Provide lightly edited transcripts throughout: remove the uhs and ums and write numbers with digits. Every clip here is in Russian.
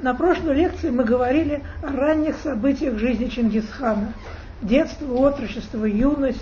На прошлой лекции мы говорили о ранних событиях жизни Чингисхана. Детство, отрочество, юность.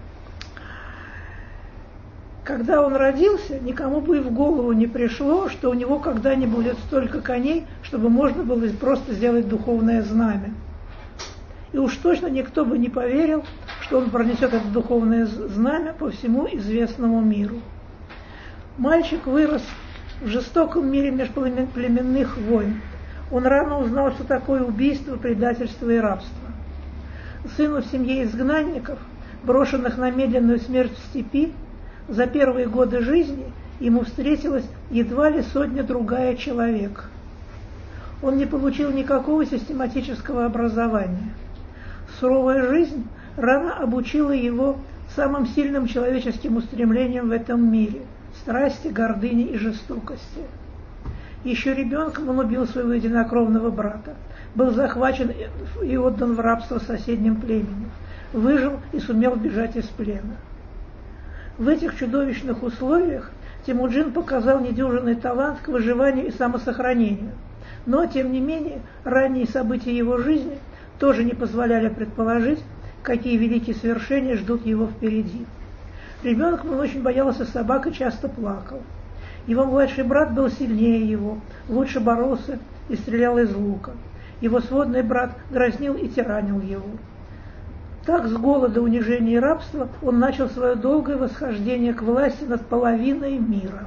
Когда он родился, никому бы и в голову не пришло, что у него когда-нибудь будет столько коней, чтобы можно было просто сделать духовное знамя. И уж точно никто бы не поверил, что он пронесет это духовное знамя по всему известному миру. Мальчик вырос в жестоком мире межплеменных войн. Он рано узнал, что такое убийство, предательство и рабство. Сыну в семье изгнанников, брошенных на медленную смерть в степи, за первые годы жизни ему встретилась едва ли сотня-другая человек. Он не получил никакого систематического образования. Суровая жизнь рано обучила его самым сильным человеческим устремлениям в этом мире – страсти, гордыне и жестокости. Еще ребенком он убил своего единокровного брата, был захвачен и отдан в рабство соседним племенем, выжил и сумел бежать из плена. В этих чудовищных условиях Темуджин показал недюжинный талант к выживанию и самосохранению, но, тем не менее, ранние события его жизни тоже не позволяли предположить, какие великие свершения ждут его впереди. Ребенком он очень боялся собак и часто плакал. Его младший брат был сильнее его, лучше боролся и стрелял из лука. Его сводный брат дразнил и тиранил его. Так, с голода, унижения и рабства он начал свое долгое восхождение к власти над половиной мира.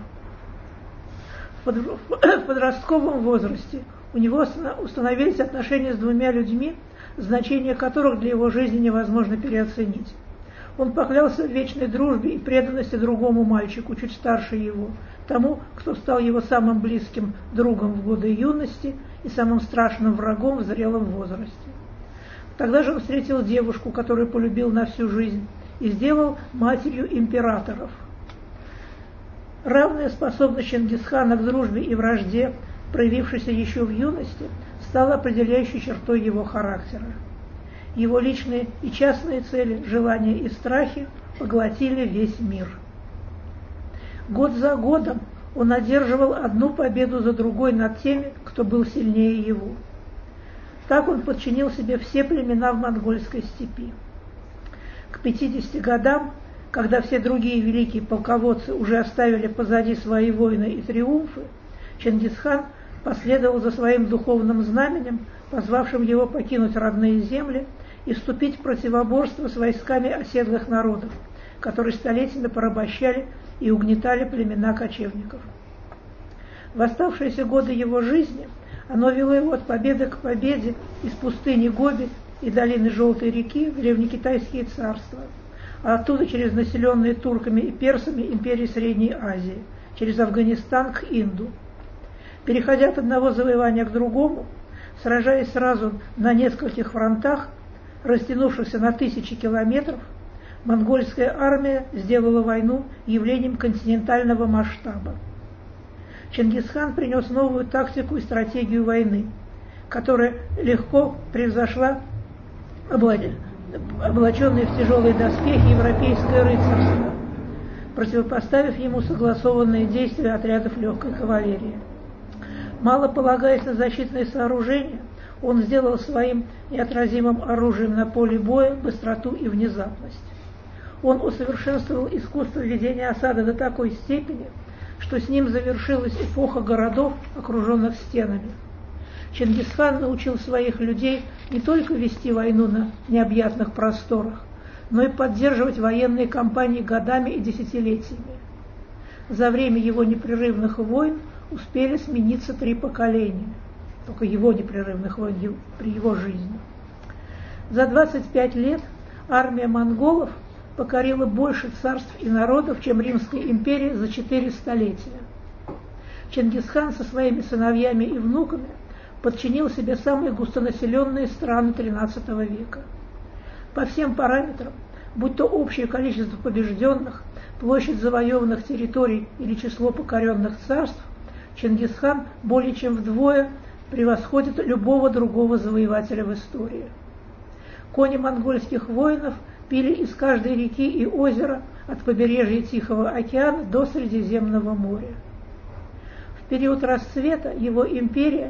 В подростковом возрасте у него установились отношения с двумя людьми, значение которых для его жизни невозможно переоценить. Он поклялся в вечной дружбе и преданности другому мальчику, чуть старше его, тому, кто стал его самым близким другом в годы юности и самым страшным врагом в зрелом возрасте. Тогда же он встретил девушку, которую полюбил на всю жизнь, и сделал матерью императоров. Равная способность Чингисхана к дружбе и вражде, проявившейся еще в юности, стала определяющей чертой его характера. Его личные и частные цели, желания и страхи поглотили весь мир. Год за годом он одерживал одну победу за другой над теми, кто был сильнее его. Так он подчинил себе все племена в монгольской степи. К 50 годам, когда все другие великие полководцы уже оставили позади свои войны и триумфы, Чингисхан последовал за своим духовным знаменем, позвавшим его покинуть родные земли и вступить в противоборство с войсками оседлых народов, которые столетиями порабощали и угнетали племена кочевников. В оставшиеся годы его жизни оно вело его от победы к победе из пустыни Гоби и долины Желтой реки в древнекитайские царства, а оттуда через населенные турками и персами империи Средней Азии, через Афганистан к Инду. Переходя от одного завоевания к другому, сражаясь сразу на нескольких фронтах, растянувшихся на тысячи километров, монгольская армия сделала войну явлением континентального масштаба. Чингисхан принес новую тактику и стратегию войны, которая легко превзошла облаченные в тяжелые доспехи европейское рыцарство, противопоставив ему согласованные действия отрядов легкой кавалерии. Мало полагаясь на защитные сооружения, он сделал своим неотразимым оружием на поле боя быстроту и внезапность. Он усовершенствовал искусство ведения осады до такой степени, что с ним завершилась эпоха городов, окруженных стенами. Чингисхан научил своих людей не только вести войну на необъятных просторах, но и поддерживать военные кампании годами и десятилетиями. За время его непрерывных войн успели смениться 3 поколения, только его непрерывных войн при его жизни. За 25 лет армия монголов покорила больше царств и народов, чем Римская империя за 4 столетия. Чингисхан со своими сыновьями и внуками подчинил себе самые густонаселенные страны XIII века. По всем параметрам, будь то общее количество побежденных, площадь завоеванных территорий или число покоренных царств, Чингисхан более чем вдвое превосходит любого другого завоевателя в истории. Кони монгольских воинов пили из каждой реки и озера от побережья Тихого океана до Средиземного моря. В период расцвета его империя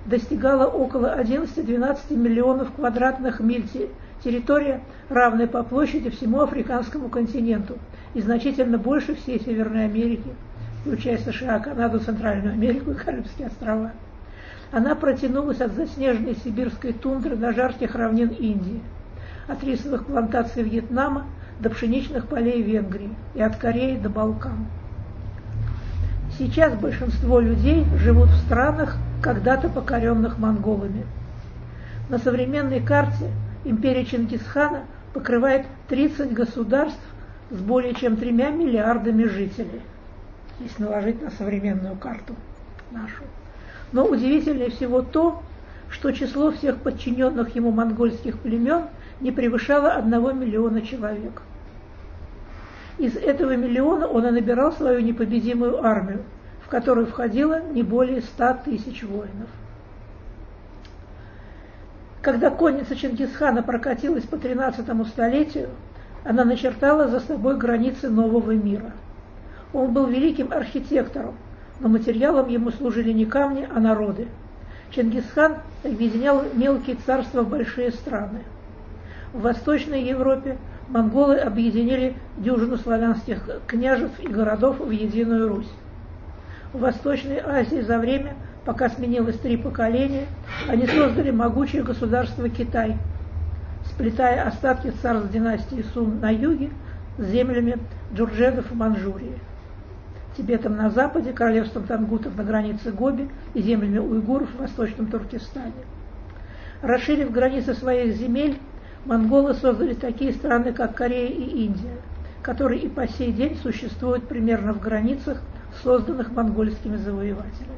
достигала около 11-12 миллионов квадратных миль, территория, равная по площади всему африканскому континенту и значительно больше всей Северной Америки, включая США, Канаду, Центральную Америку и Карибские острова. Она протянулась от заснеженной сибирской тундры до жарких равнин Индии, от рисовых плантаций Вьетнама до пшеничных полей Венгрии и от Кореи до Балкан. Сейчас большинство людей живут в странах, когда-то покоренных монголами. На современной карте империя Чингисхана покрывает 30 государств с более чем 3 миллиардами жителей, если наложить на современную карту нашу. Но удивительнее всего то, что число всех подчиненных ему монгольских племен не превышало 1 миллиона человек. Из этого миллиона он и набирал свою непобедимую армию, в которую входило не более 100 тысяч воинов. Когда конница Чингисхана прокатилась по 13 столетию, она начертала за собой границы нового мира. Он был великим архитектором, но материалом ему служили не камни, а народы. Чингисхан объединял мелкие царства в большие страны. В Восточной Европе монголы объединили дюжину славянских княжеств и городов в единую Русь. В Восточной Азии за время, пока сменилось 3 поколения, они создали могучее государство Китай, сплетая остатки царств династии Сун на юге с землями джурджедов в Манчжурии, Тибетом на западе, королевством тангутов на границе Гоби и землями уйгуров в Восточном Туркестане. Расширив границы своих земель, монголы создали такие страны, как Корея и Индия, которые и по сей день существуют примерно в границах, созданных монгольскими завоевателями.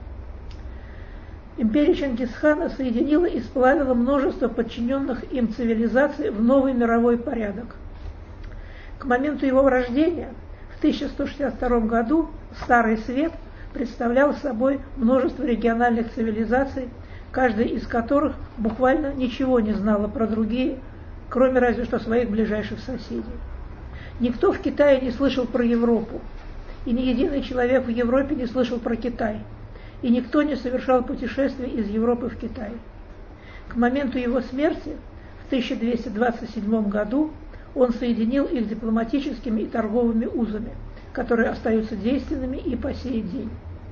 Империя Чингисхана соединила и сплавила множество подчиненных им цивилизаций в новый мировой порядок. К моменту его рождения, в 1162 году, Старый Свет представлял собой множество региональных цивилизаций, каждая из которых буквально ничего не знала про другие, кроме разве что своих ближайших соседей. Никто в Китае не слышал про Европу, и ни единый человек в Европе не слышал про Китай, и никто не совершал путешествий из Европы в Китай. К моменту его смерти, в 1227 году, он соединил их дипломатическими и торговыми узами, которые остаются действенными и по сей день.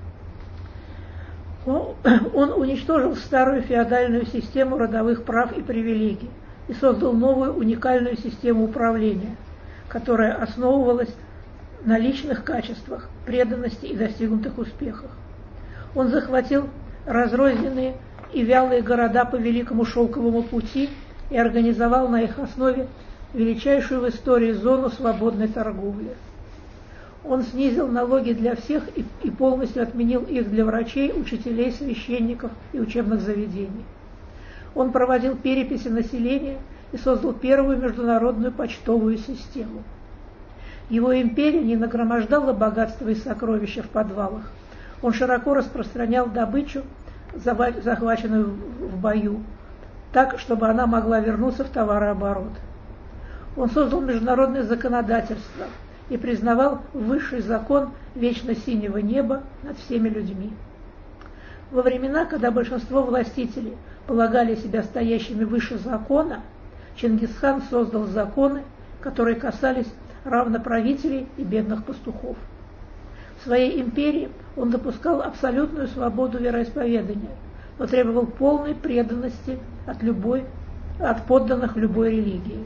Он уничтожил старую феодальную систему родовых прав и привилегий и создал новую уникальную систему управления, которая основывалась на личных качествах, преданности и достигнутых успехах. Он захватил разрозненные и вялые города по Великому Шелковому пути и организовал на их основе величайшую в истории зону свободной торговли. Он снизил налоги для всех и полностью отменил их для врачей, учителей, священников и учебных заведений. Он проводил переписи населения и создал первую международную почтовую систему. Его империя не нагромождала богатства и сокровища в подвалах. Он широко распространял добычу, захваченную в бою, так, чтобы она могла вернуться в товарооборот. Он создал международное законодательство и признавал высший закон вечно синего неба над всеми людьми. Во времена, когда большинство властителей полагали себя стоящими выше закона, Чингисхан создал законы, которые касались равноправителей и бедных пастухов. В своей империи он допускал абсолютную свободу вероисповедания, но требовал полной преданности от подданных любой религии.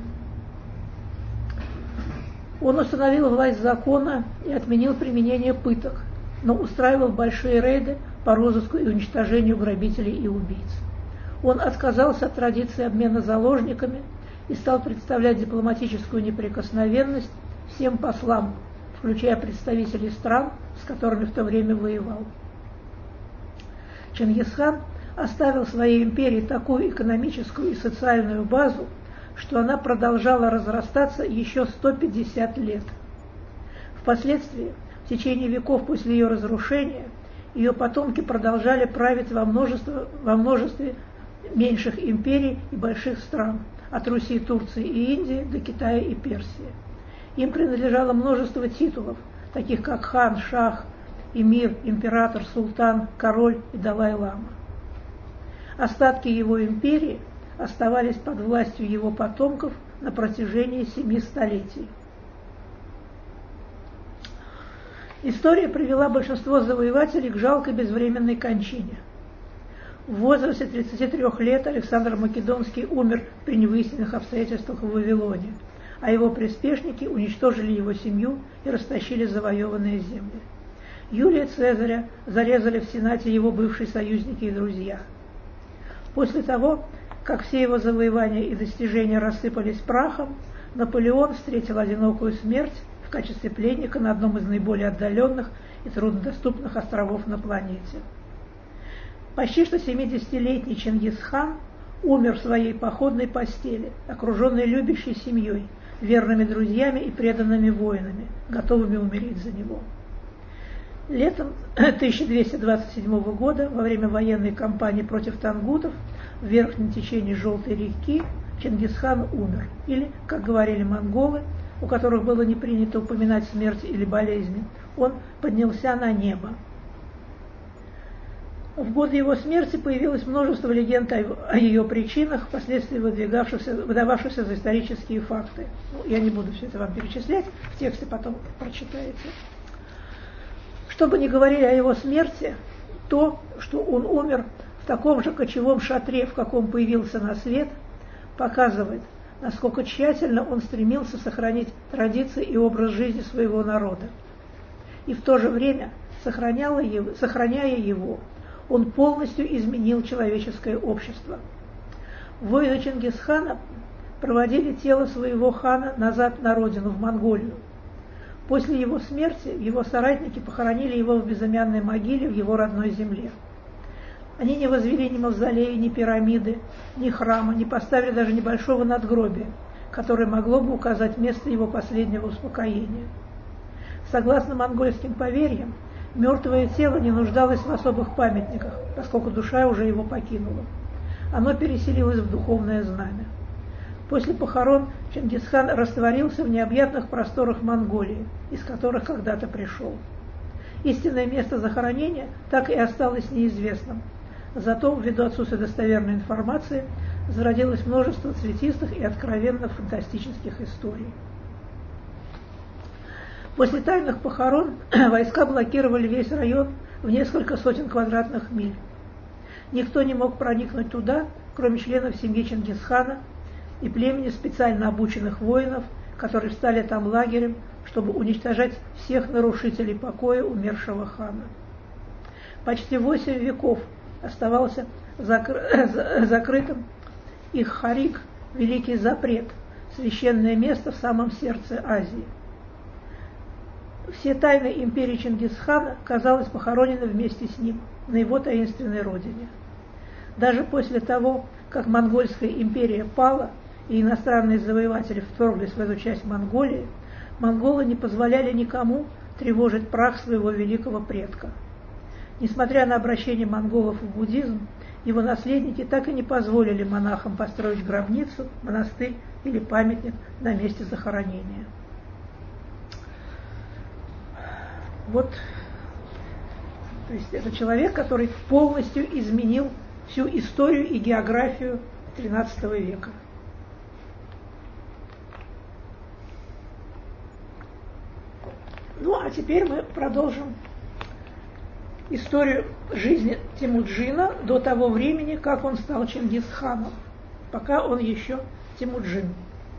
Он установил власть закона и отменил применение пыток, но устраивал большие рейды по розыску и уничтожению грабителей и убийц. Он отказался от традиции обмена заложниками и стал представлять дипломатическую неприкосновенность всем послам, включая представителей стран, с которыми в то время воевал. Чингисхан оставил своей империи такую экономическую и социальную базу, что она продолжала разрастаться еще 150 лет. Впоследствии, в течение веков после ее разрушения, ее потомки продолжали править во множестве меньших империй и больших стран, от Руси, Турции и Индии до Китая и Персии. Им принадлежало множество титулов, таких как хан, шах, эмир, император, султан, король и далай-лама. Остатки его империи оставались под властью его потомков на протяжении 7 столетий. История привела большинство завоевателей к жалкой безвременной кончине. В возрасте 33 лет Александр Македонский умер при невыясненных обстоятельствах в Вавилоне, а его приспешники уничтожили его семью и растащили завоеванные земли. Юлия Цезаря зарезали в Сенате его бывшие союзники и друзья. После того, как все его завоевания и достижения рассыпались прахом, Наполеон встретил одинокую смерть в качестве пленника на одном из наиболее отдаленных и труднодоступных островов на планете. Почти что 70-летний Чингисхан умер в своей походной постели, окруженный любящей семьей, верными друзьями и преданными воинами, готовыми умереть за него. Летом 1227 года, во время военной кампании против тангутов, в верхнем течении Желтой реки Чингисхан умер, или, как говорили монголы, у которых было не принято упоминать смерть или болезни, он поднялся на небо. В годы его смерти появилось множество легенд о ее причинах, впоследствии выдававшихся за исторические факты. Я не буду все это вам перечислять, в тексте потом прочитаете. Что бы ни говорили о его смерти, то, что он умер в таком же кочевом шатре, в каком появился на свет, показывает, насколько тщательно он стремился сохранить традиции и образ жизни своего народа. И в то же время, сохраняя его, он полностью изменил человеческое общество. Воины Чингисхана проводили тело своего хана назад на родину, в Монголию. После его смерти его соратники похоронили его в безымянной могиле в его родной земле. Они не возвели ни мавзолея, ни пирамиды, ни храма, не поставили даже небольшого надгробия, которое могло бы указать место его последнего успокоения. Согласно монгольским поверьям, мертвое тело не нуждалось в особых памятниках, поскольку душа уже его покинула. Оно переселилось в духовное знамя. После похорон Чингисхан растворился в необъятных просторах Монголии, из которых когда-то пришел. Истинное место захоронения так и осталось неизвестным. Зато, ввиду отсутствия достоверной информации, зародилось множество цветистых и откровенно фантастических историй. После тайных похорон войска блокировали весь район в несколько сотен квадратных миль. Никто не мог проникнуть туда, кроме членов семьи Чингисхана и племени специально обученных воинов, которые встали там лагерем, чтобы уничтожать всех нарушителей покоя умершего хана. Почти 8 веков оставался закрытым их Харик, великий запрет, священное место в самом сердце Азии. Все тайны империи Чингисхана, казалось, похоронены вместе с ним на его таинственной родине. Даже после того, как Монгольская империя пала и иностранные завоеватели вторглись в эту часть Монголии, монголы не позволяли никому тревожить прах своего великого предка. Несмотря на обращение монголов в буддизм, его наследники так и не позволили монахам построить гробницу, монастырь или памятник на месте захоронения. Вот, то есть это человек, который полностью изменил всю историю и географию XIII века. Ну, а теперь мы продолжим историю жизни Темуджина до того времени, как он стал Чингисханом, пока он еще Темуджин.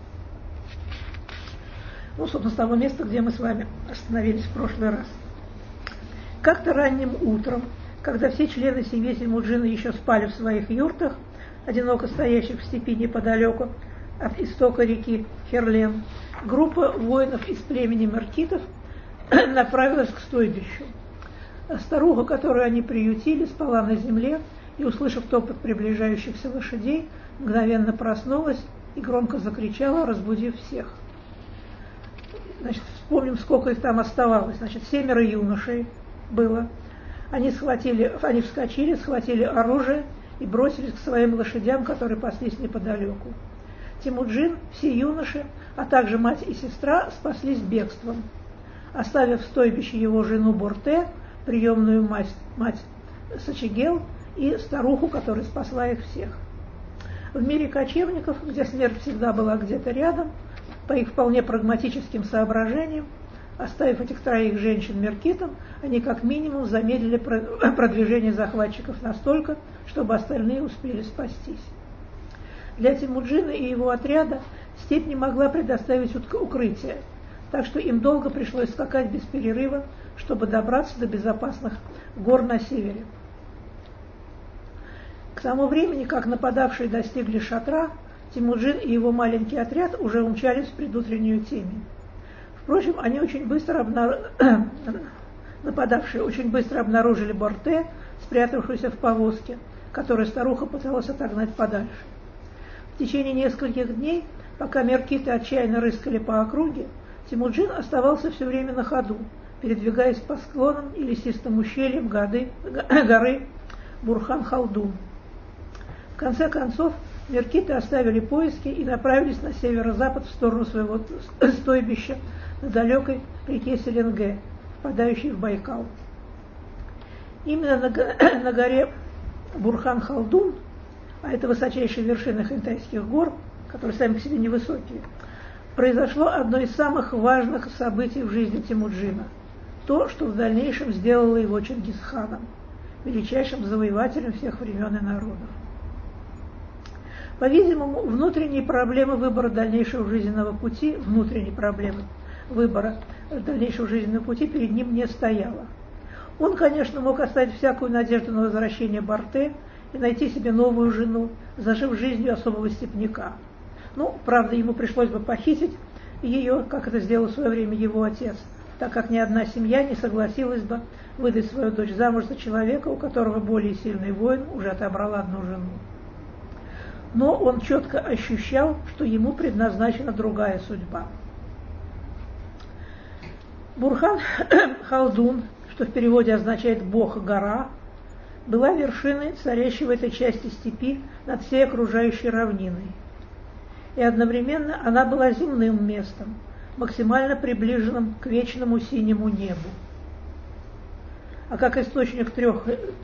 Ну, собственно, с того места, где мы с вами остановились в прошлый раз. Как-то ранним утром, когда все члены семьи Темуджина еще спали в своих юртах, одиноко стоящих в степи неподалеку от истока реки Херлен, группа воинов из племени меркитов направилась к стойбищу. Старуха, которую они приютили, спала на земле и, услышав топот приближающихся лошадей, мгновенно проснулась и громко закричала, разбудив всех. Значит, вспомним, сколько их там оставалось. Значит, 7 юношей было. Они вскочили, схватили оружие и бросились к своим лошадям, которые паслись неподалеку. Темуджин, все юноши, а также мать и сестра спаслись бегством. Оставив в стойбище его жену Борте, приемную мать Сачигел и старуху, которая спасла их всех. В мире кочевников, где смерть всегда была где-то рядом, по их вполне прагматическим соображениям, оставив этих троих женщин меркитам, они как минимум замедлили продвижение захватчиков настолько, чтобы остальные успели спастись. Для Темуджина и его отряда степь не могла предоставить укрытие, так что им долго пришлось скакать без перерыва, чтобы добраться до безопасных гор на севере. К тому времени, как нападавшие достигли шатра, Темуджин и его маленький отряд уже умчались в предутреннюю темень. Впрочем, нападавшие очень быстро обнаружили Борте, спрятавшуюся в повозке, которую старуха пыталась отогнать подальше. В течение нескольких дней, пока меркиты отчаянно рыскали по округе, Темуджин оставался все время на ходу, передвигаясь по склонам и лесистым ущельям горы Бурхан-Халдун. В конце концов, меркиты оставили поиски и направились на северо-запад в сторону своего стойбища на далекой реке Селенге, впадающей в Байкал. Именно на горе Бурхан-Халдун, а это высочайшая вершина хантайских гор, которые сами по себе невысокие, произошло одно из самых важных событий в жизни Темуджина. То, что в дальнейшем сделало его Чингисханом, величайшим завоевателем всех времен и народов. По-видимому, внутренние проблемы выбора дальнейшего жизненного пути, перед ним не стояло. Он, конечно, мог оставить всякую надежду на возвращение Борте и найти себе новую жену, зажив жизнью особого степняка. Правда, ему пришлось бы похитить ее, как это сделал в свое время его отец, так как ни одна семья не согласилась бы выдать свою дочь замуж за человека, у которого более сильный воин уже отобрал одну жену. Но он четко ощущал, что ему предназначена другая судьба. Бурхан-Халдун, что в переводе означает «бог-гора», была вершиной, царящей в этой части степи над всей окружающей равниной. И одновременно она была земным местом, максимально приближенным к вечному синему небу. А как источник трех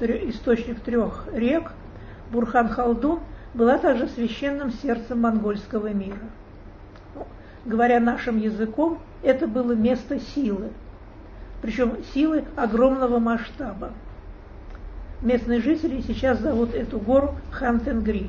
рек, Бурхан-Халдун была также священным сердцем монгольского мира. Говоря нашим языком, это было место силы, причем силы огромного масштаба. Местные жители сейчас зовут эту гору Хан-Тенгри.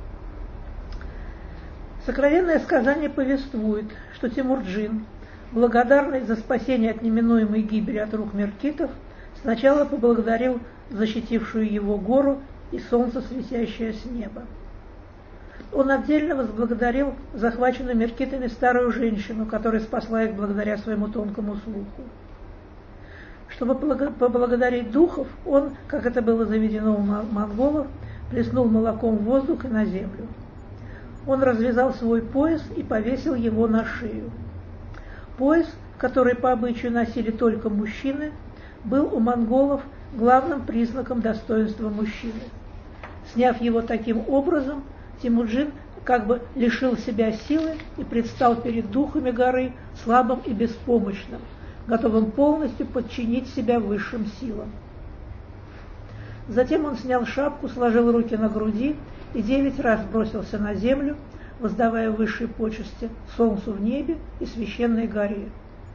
Сокровенное сказание повествует, что Темуджин, благодарный за спасение от неминуемой гибели от рук меркитов, сначала поблагодарил защитившую его гору и солнце, светящее с неба. Он отдельно возблагодарил захваченную меркитами старую женщину, которая спасла их благодаря своему тонкому слуху. Чтобы поблагодарить духов, он, как это было заведено у монголов, плеснул молоком в воздух и на землю. Он развязал свой пояс и повесил его на шею. Пояс, который по обычаю носили только мужчины, был у монголов главным признаком достоинства мужчины. Сняв его таким образом, Темуджин как бы лишил себя силы и предстал перед духами горы слабым и беспомощным, готовым полностью подчинить себя высшим силам. Затем он снял шапку, сложил руки на груди и 9 раз бросился на землю, воздавая высшие почести солнцу в небе и священной горе.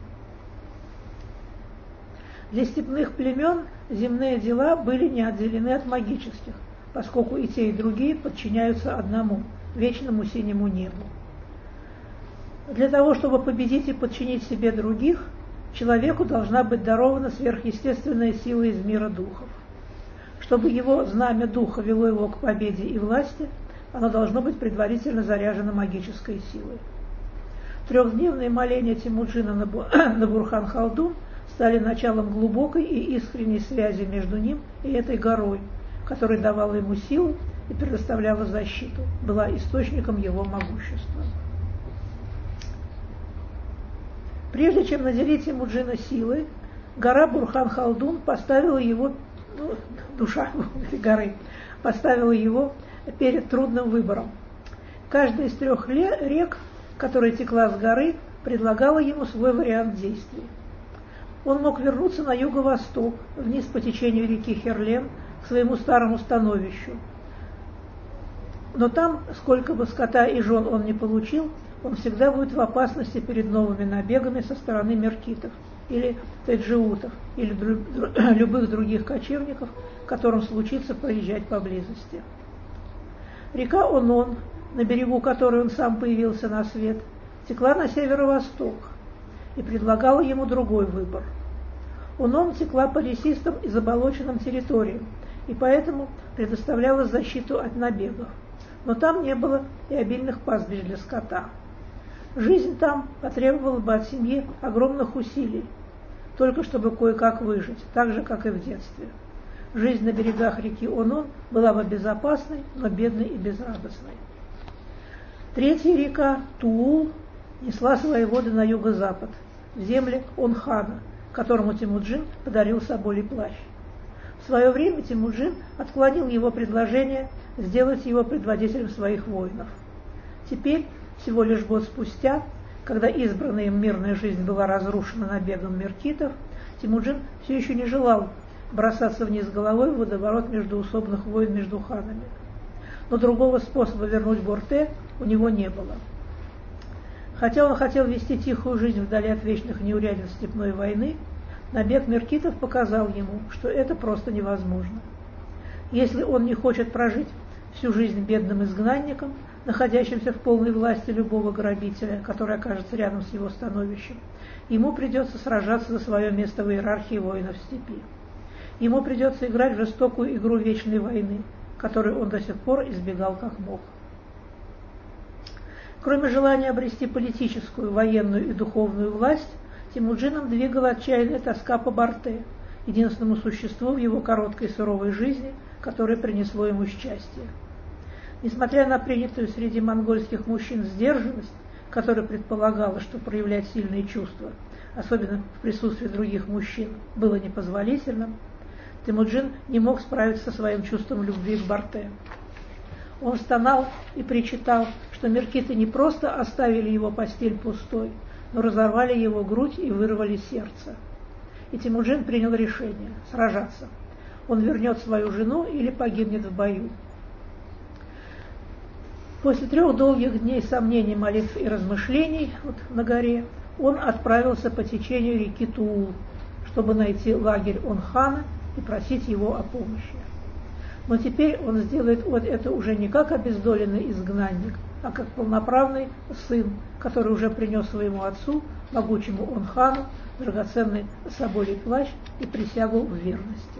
Для степных племен земные дела были не отделены от магических, поскольку и те, и другие подчиняются одному, вечному синему небу. Для того, чтобы победить и подчинить себе других, человеку должна быть дарована сверхъестественная сила из мира духов. Чтобы его знамя духа вело его к победе и власти, оно должно быть предварительно заряжено магической силой. 3-дневные моления Темуджина на Бурхан-Халдун стали началом глубокой и искренней связи между ним и этой горой, которая давала ему силу и предоставляла защиту, была источником его могущества. Прежде чем наделить Темуджина силой, гора Бурхан-Халдун поставила его, душа этой горы, поставила его перед трудным выбором. Каждая из 3 рек, которая текла с горы, предлагала ему свой вариант действий. Он мог вернуться на юго-восток, вниз по течению реки Херлен, к своему старому становищу. Но там, сколько бы скота и жен он не получил, он всегда будет в опасности перед новыми набегами со стороны меркитов или теджиутов, или любых других кочевников, которым случится проезжать поблизости. Река Онон, на берегу которой он сам появился на свет, текла на северо-восток и предлагала ему другой выбор. Онон текла по лесистым и заболоченным территориям, и поэтому предоставляла защиту от набегов. Но там не было и обильных пастбищ для скота. Жизнь там потребовала бы от семьи огромных усилий, только чтобы кое-как выжить, так же, как и в детстве. Жизнь на берегах реки Онон была бы безопасной, но бедной и безрадостной. Третья река Туул несла свои воды на юго-запад, в земли Он-хана, которому Темуджин подарил соболий плащ. В свое время Темуджин отклонил его предложение сделать его предводителем своих воинов. Теперь, всего лишь год спустя, когда избранная им мирная жизнь была разрушена набегом меркитов, Темуджин все еще не желал бросаться вниз головой в водоворот междоусобных войн между ханами. Но другого способа вернуть Борте у него не было. Хотя он хотел вести тихую жизнь вдали от вечных неурядиц степной войны, набег меркитов показал ему, что это просто невозможно. Если он не хочет прожить всю жизнь бедным изгнанником, находящимся в полной власти любого грабителя, который окажется рядом с его становищем, ему придется сражаться за свое место в иерархии воинов степи. Ему придется играть в жестокую игру вечной войны, которую он до сих пор избегал как мог. Кроме желания обрести политическую, военную и духовную власть, Темуджином двигала отчаянная тоска по Борте, единственному существу в его короткой суровой жизни, которое принесло ему счастье. Несмотря на принятую среди монгольских мужчин сдержанность, которая предполагала, что проявлять сильные чувства, особенно в присутствии других мужчин, было непозволительным, Темуджин не мог справиться со своим чувством любви к Борте. Он стонал и причитал, что меркиты не просто оставили его постель пустой, но разорвали его грудь и вырвали сердце. И Темуджин принял решение сражаться. Он вернет свою жену или погибнет в бою. После 3 долгих дней сомнений, молитв и размышлений на горе, он отправился по течению реки Туул, чтобы найти лагерь Он-хана и просить его о помощи. Но теперь он сделает это уже не как обездоленный изгнанник, а как полноправный сын, который уже принес своему отцу, могучему Он-хану, драгоценный соболий плащ и присягу в верности.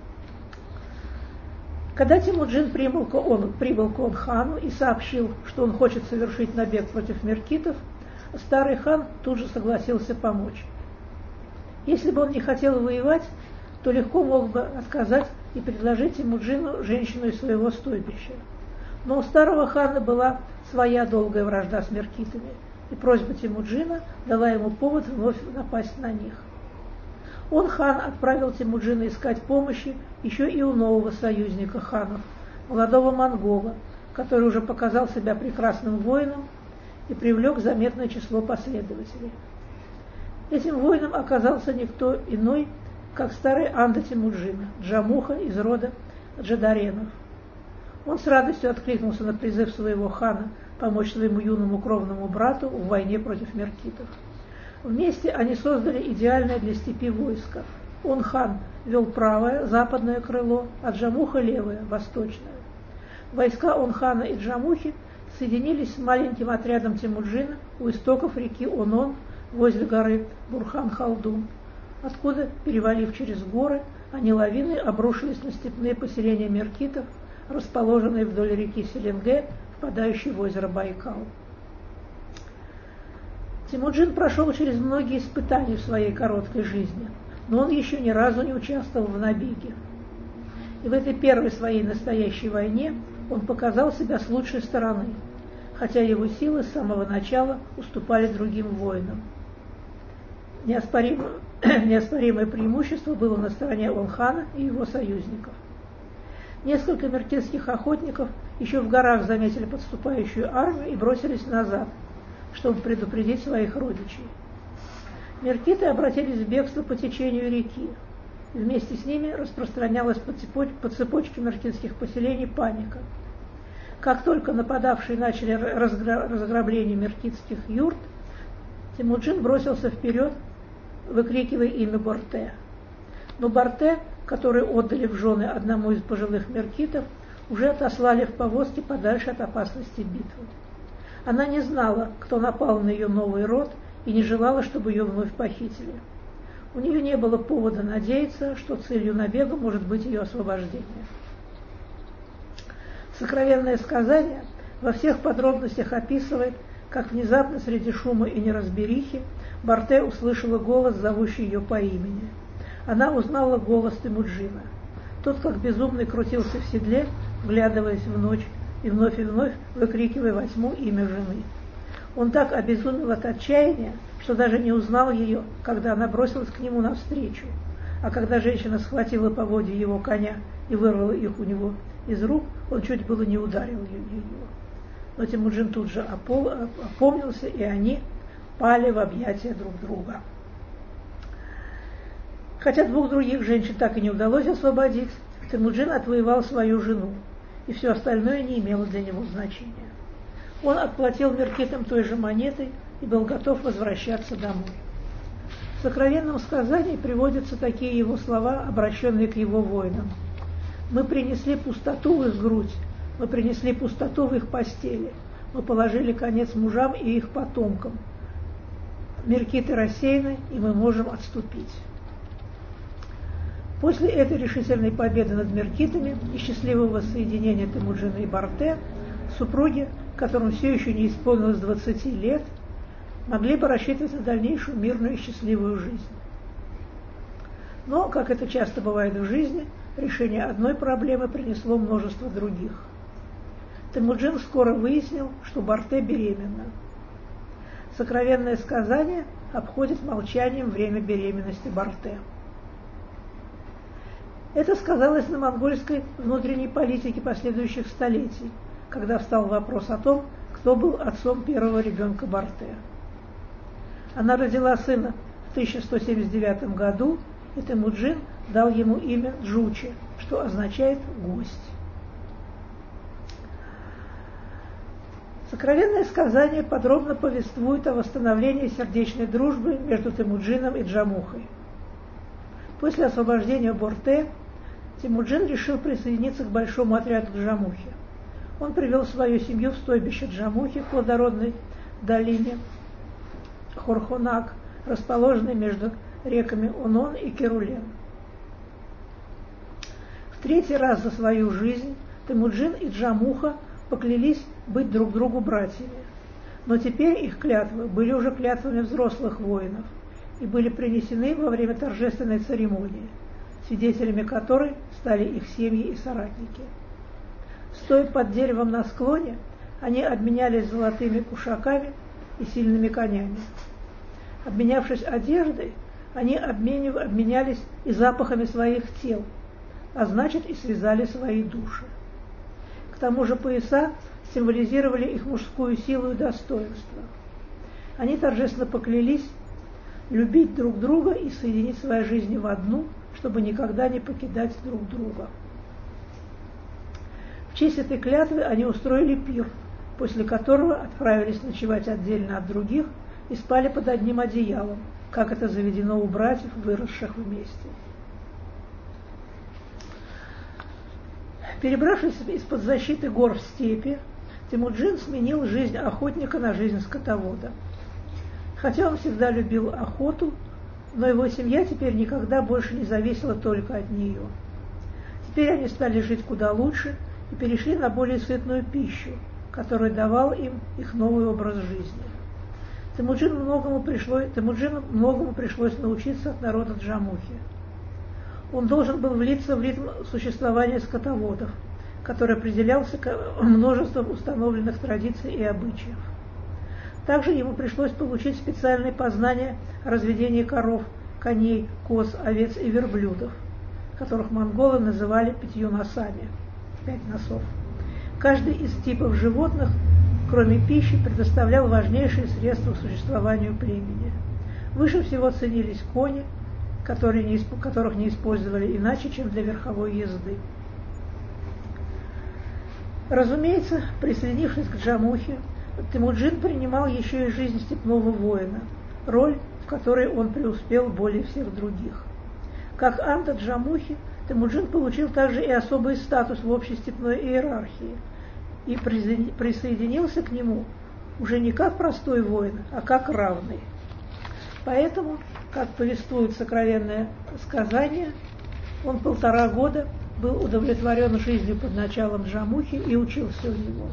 Когда Темуджин прибыл к Он-хану и сообщил, что он хочет совершить набег против меркитов, старый хан тут же согласился помочь. Если бы он не хотел воевать, то легко мог бы отказать и предложить Темуджину женщину из своего стойбища. Но у старого хана была своя долгая вражда с меркитами, и просьба Темуджина дала ему повод вновь напасть на них. Он-хан отправил Темуджина искать помощи еще и у нового союзника ханов, молодого монгола, который уже показал себя прекрасным воином и привлек заметное число последователей. Этим воином оказался никто иной, как старый анда Темуджина, Джамуха из рода Джадаренов. Он с радостью откликнулся на призыв своего хана помочь своему юному кровному брату в войне против меркитов. Вместе они создали идеальное для степи войско. Он-хан вел правое, западное крыло, а Джамуха левое, восточное. Войска Он-хана и Джамухи соединились с маленьким отрядом Темуджина у истоков реки Онон возле горы Бурхан-Халдун, откуда, перевалив через горы, они лавиной обрушились на степные поселения меркитов, расположенные вдоль реки Селенге, впадающей в озеро Байкал. Темуджин прошел через многие испытания в своей короткой жизни, но он еще ни разу не участвовал в набеге. И в этой первой своей настоящей войне он показал себя с лучшей стороны, хотя его силы с самого начала уступали другим воинам. Неоспоримое преимущество было на стороне Он-хана и его союзников. Несколько меркитских охотников еще в горах заметили подступающую армию и бросились назад, чтобы предупредить своих родичей. Меркиты обратились в бегство по течению реки. и вместе с ними распространялась по цепочке меркитских поселений паника. Как только нападавшие начали разграбление меркитских юрт, Темуджин бросился вперед, выкрикивая имя Борте. Но Борте, который отдали в жены одному из пожилых меркитов, уже отослали в повозке подальше от опасности битвы. Она не знала, кто напал на ее новый род, и не желала, чтобы ее вновь похитили. У нее не было повода надеяться, что целью набега может быть ее освобождение. Сокровенное сказание во всех подробностях описывает, как внезапно среди шума и неразберихи Борте услышала голос, зовущий ее по имени. Она узнала голос Темуджина. Тот, как безумный, крутился в седле, вглядываясь в ночь и вновь выкрикивая во тьму имя жены. Он так обезумел от отчаяния, что даже не узнал ее, когда она бросилась к нему навстречу. А когда женщина схватила поводья его коня и вырвала их у него из рук, он чуть было не ударил ее. Но Темуджин тут же опомнился, и они пали в объятия друг друга. Хотя двух других женщин так и не удалось освободить, Темуджин отвоевал свою жену, и все остальное не имело для него значения. Он отплатил меркитам той же монетой и был готов возвращаться домой. В сокровенном сказании приводятся такие его слова, обращенные к его воинам. «Мы принесли пустоту в их грудь, мы принесли пустоту в их постели, мы положили конец мужам и их потомкам. Меркиты рассеяны, и мы можем отступить». После этой решительной победы над меркитами и счастливого соединения Темуджина и Борте, супруги, которым все еще не исполнилось 20 лет, могли бы рассчитывать на дальнейшую мирную и счастливую жизнь. Но, как это часто бывает в жизни, решение одной проблемы принесло множество других. Темуджин скоро выяснил, что Борте беременна. Сокровенное сказание обходит молчанием время беременности Борте. Это сказалось на монгольской внутренней политике последующих столетий, когда встал вопрос о том, кто был отцом первого ребенка Борте. Она родила сына в 1179 году, и Темуджин дал ему имя Джучи, что означает «гость». Сокровенное сказание подробно повествует о восстановлении сердечной дружбы между Темуджином и Джамухой. После освобождения Борте Темуджин решил присоединиться к большому отряду Джамухи. Он привел свою семью в стойбище Джамухи в плодородной долине Хорхонак, расположенной между реками Онон и Керулен. В третий раз за свою жизнь Темуджин и Джамуха поклялись быть друг другу братьями. Но теперь их клятвы были уже клятвами взрослых воинов и были принесены во время торжественной церемонии, свидетелями которой стали их семьи и соратники. Стоя под деревом на склоне, они обменялись золотыми кушаками и сильными конями. Обменявшись одеждой, они обменялись и запахами своих тел, а значит и связали свои души. К тому же пояса символизировали их мужскую силу и достоинство. Они торжественно поклялись любить друг друга и соединить свои жизни в одну, чтобы никогда не покидать друг друга. В честь этой клятвы они устроили пир, после которого отправились ночевать отдельно от других и спали под одним одеялом, как это заведено у братьев, выросших вместе. Перебравшись из-под защиты гор в степи, Темуджин сменил жизнь охотника на жизнь скотовода. Хотя он всегда любил охоту, но его семья теперь никогда больше не зависела только от нее. Теперь они стали жить куда лучше и перешли на более сытную пищу, которую давал им их новый образ жизни. Темуджину многому пришлось научиться от народа Джамухи. Он должен был влиться в ритм существования скотоводов, который определялся множеством установленных традиций и обычаев. Также ему пришлось получить специальные познания о разведении коров, коней, коз, овец и верблюдов, которых монголы называли 5 носами, 5 носов. Каждый из типов животных, кроме пищи, предоставлял важнейшие средства к существованию племени. Выше всего ценились кони, которых не использовали иначе, чем для верховой езды. Разумеется, присоединившись к Джамухе, Темуджин принимал еще и жизнь степного воина, роль, в которой он преуспел более всех других. Как Анта Джамухи, Темуджин получил также и особый статус в общей степной иерархии и присоединился к нему уже не как простой воин, а как равный. Поэтому, как повествует сокровенное сказание, он 1,5 года был удовлетворен жизнью под началом Джамухи и учился у него.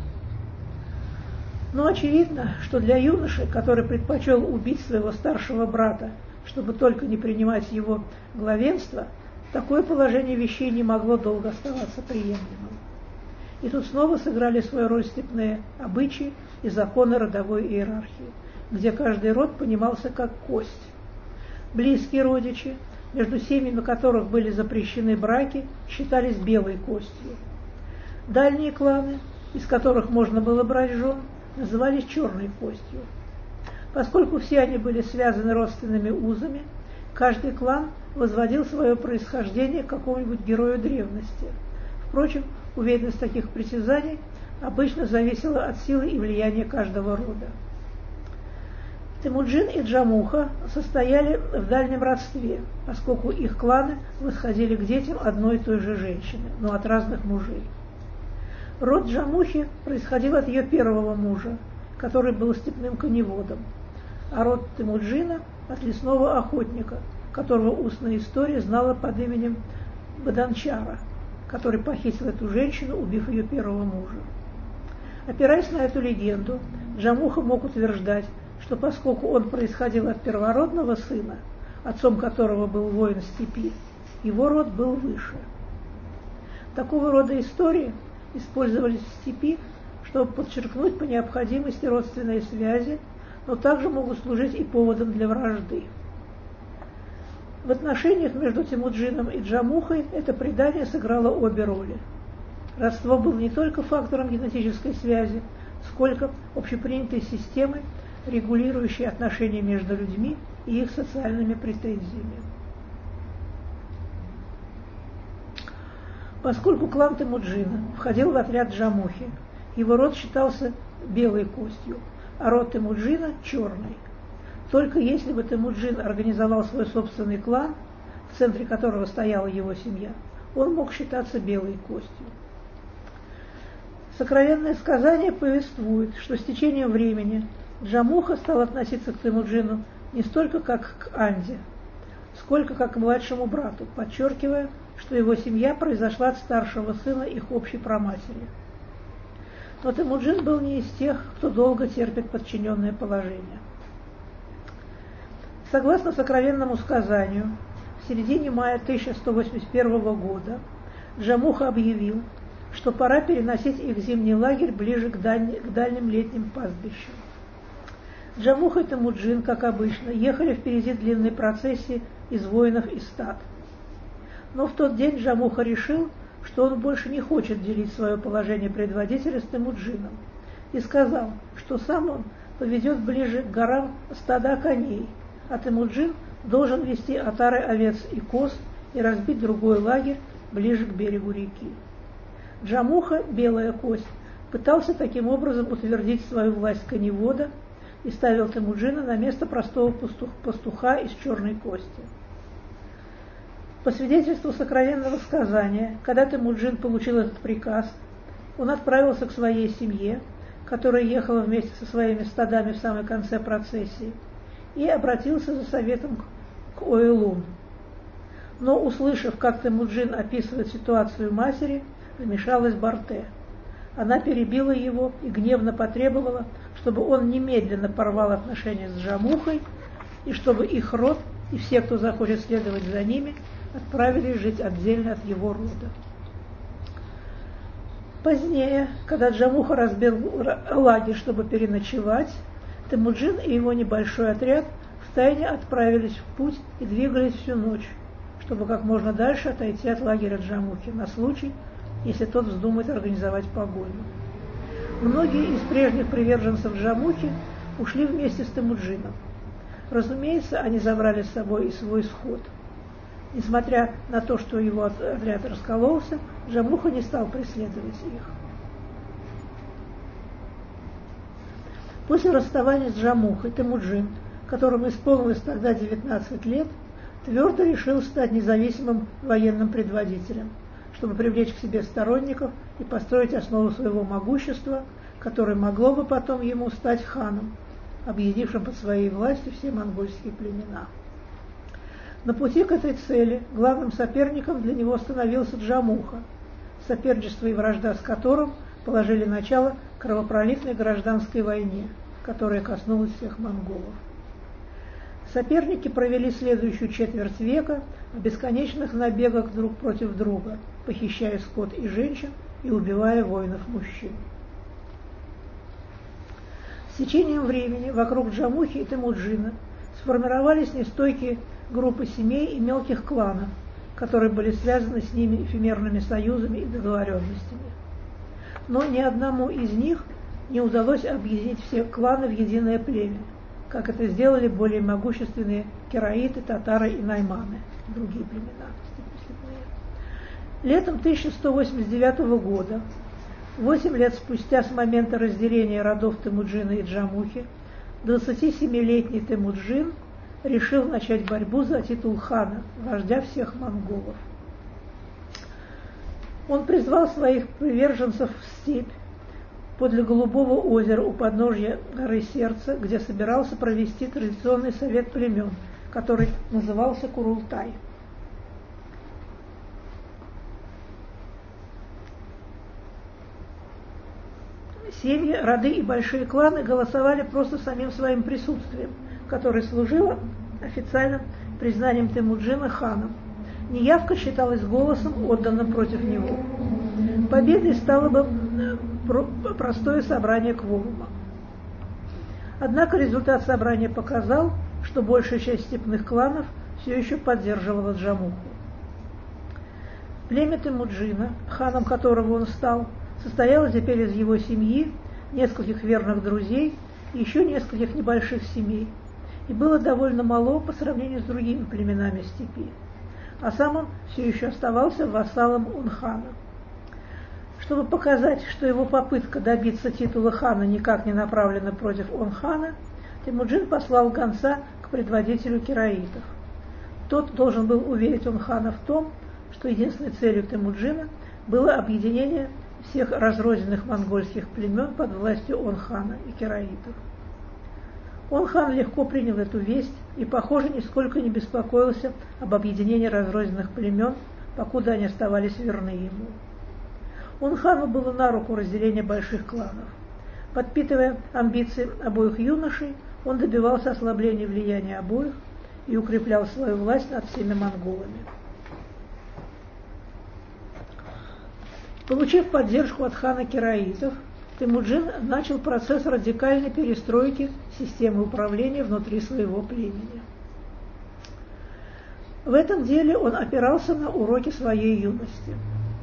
Но очевидно, что для юноши, который предпочел убить своего старшего брата, чтобы только не принимать его главенство, такое положение вещей не могло долго оставаться приемлемым. И тут снова сыграли свою роль степные обычаи и законы родовой иерархии, где каждый род понимался как кость. Близкие родичи, между семьями которых были запрещены браки, считались белой костью. Дальние кланы, из которых можно было брать жен, назывались черной костью. Поскольку все они были связаны родственными узами, каждый клан возводил свое происхождение к какому-нибудь герою древности. Впрочем, уверенность таких притязаний обычно зависела от силы и влияния каждого рода. Темуджин и Джамуха состояли в дальнем родстве, поскольку их кланы восходили к детям одной и той же женщины, но от разных мужей. Род Джамухи происходил от ее первого мужа, который был степным коневодом, а род Темуджина от лесного охотника, которого устная история знала под именем Баданчара, который похитил эту женщину, убив ее первого мужа. Опираясь на эту легенду, Джамуха мог утверждать, что поскольку он происходил от первородного сына, отцом которого был воин степи, его род был выше. Такого рода истории использовались в степи, чтобы подчеркнуть по необходимости родственные связи, но также могут служить и поводом для вражды. В отношениях между Темуджином и Джамухой это предание сыграло обе роли. Родство было не только фактором генетической связи, сколько общепринятой системой, регулирующей отношения между людьми и их социальными претензиями. Поскольку клан Темуджина входил в отряд Джамухи, его род считался белой костью, а род Темуджина – черной. Только если бы Темуджин организовал свой собственный клан, в центре которого стояла его семья, он мог считаться белой костью. Сокровенное сказание повествует, что с течением времени Джамуха стал относиться к Темуджину не столько как к Анде, сколько как к младшему брату, подчеркивая, что его семья произошла от старшего сына их общей праматери. Но Темуджин был не из тех, кто долго терпит подчиненное положение. Согласно сокровенному сказанию, в середине мая 1181 года Джамуха объявил, что пора переносить их зимний лагерь ближе к дальним летним пастбищам. Джамуха и Темуджин, как обычно, ехали впереди длинной процессии из воинов и стад. Но в тот день Джамуха решил, что он больше не хочет делить свое положение предводителя с Темуджином, и сказал, что сам он поведет ближе к горам стада коней, а Темуджин должен вести отары овец и коз и разбить другой лагерь ближе к берегу реки. Джамуха, белая кость, пытался таким образом утвердить свою власть коневода и ставил Темуджина на место простого пастуха из черной кости. По свидетельству сокровенного сказания, когда Темуджин получил этот приказ, он отправился к своей семье, которая ехала вместе со своими стадами в самом конце процессии, и обратился за советом к Ойлун. Но, услышав, как Темуджин описывает ситуацию матери, вмешалась Барте. Она перебила его и гневно потребовала, чтобы он немедленно порвал отношения с Джамухой, и чтобы их род и все, кто захочет следовать за ними, отправились жить отдельно от его рода. Позднее, когда Джамуха разбил лагерь, чтобы переночевать, Темуджин и его небольшой отряд втайне отправились в путь и двигались всю ночь, чтобы как можно дальше отойти от лагеря Джамухи на случай, если тот вздумает организовать погоню. Многие из прежних приверженцев Джамухи ушли вместе с Темуджином. Разумеется, они забрали с собой и свой сход. Несмотря на то, что его отряд раскололся, Джамуха не стал преследовать их. После расставания с Джамухой Темуджин, которому исполнилось тогда 19 лет, твердо решил стать независимым военным предводителем, чтобы привлечь к себе сторонников и построить основу своего могущества, которое могло бы потом ему стать ханом, объединившим под своей властью все монгольские племена. На пути к этой цели главным соперником для него становился Джамуха, соперничество и вражда с которым положили начало кровопролитной гражданской войне, которая коснулась всех монголов. Соперники провели следующую четверть века в бесконечных набегах друг против друга, похищая скот и женщин и убивая воинов-мужчин. С течением времени вокруг Джамухи и Темуджина сформировались нестойкие группы семей и мелких кланов, которые были связаны с ними эфемерными союзами и договоренностями. Но ни одному из них не удалось объединить все кланы в единое племя, как это сделали более могущественные кераиты, татары и найманы, другие племена. Летом 1189 года, 8 лет спустя с момента разделения родов Темуджина и Джамухи, 27-летний Темуджин решил начать борьбу за титул хана, вождя всех монголов. Он призвал своих приверженцев в степь подле Голубого озера у подножья горы Сердца, где собирался провести традиционный совет племен, который назывался Курултай. Семьи, роды и большие кланы голосовали просто самим своим присутствием, которое служило официальным признанием Темуджина ханом. Неявка считалась голосом, отданным против него. Победой стало бы простое собрание кворума. Однако результат собрания показал, что большая часть степных кланов все еще поддерживала Джамуху. Племя Темуджина, ханом которого он стал, состояло теперь из его семьи, нескольких верных друзей и еще нескольких небольших семей, и было довольно мало по сравнению с другими племенами степи. А сам он все еще оставался вассалом Унхана. Чтобы показать, что его попытка добиться титула хана никак не направлена против Унхана, Темуджин послал гонца к предводителю кераитов. Тот должен был уверить Унхана в том, что единственной целью Темуджина было объединение всех разрозненных монгольских племен под властью Унхана и кераитов. Унхан легко принял эту весть и, похоже, нисколько не беспокоился об объединении разрозненных племен, покуда они оставались верны ему. Унхану было на руку разделение больших кланов. Подпитывая амбиции обоих юношей, он добивался ослабления влияния обоих и укреплял свою власть над всеми монголами. Получив поддержку от хана кераитов, Темуджин начал процесс радикальной перестройки системы управления внутри своего племени. В этом деле он опирался на уроки своей юности.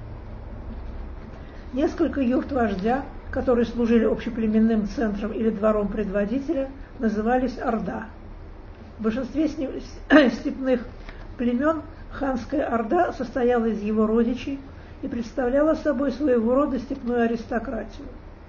Несколько юрт вождя, которые служили общеплеменным центром или двором предводителя, назывались Орда. В большинстве степных племен ханская Орда состояла из его родичей и представляла собой своего рода степную аристократию.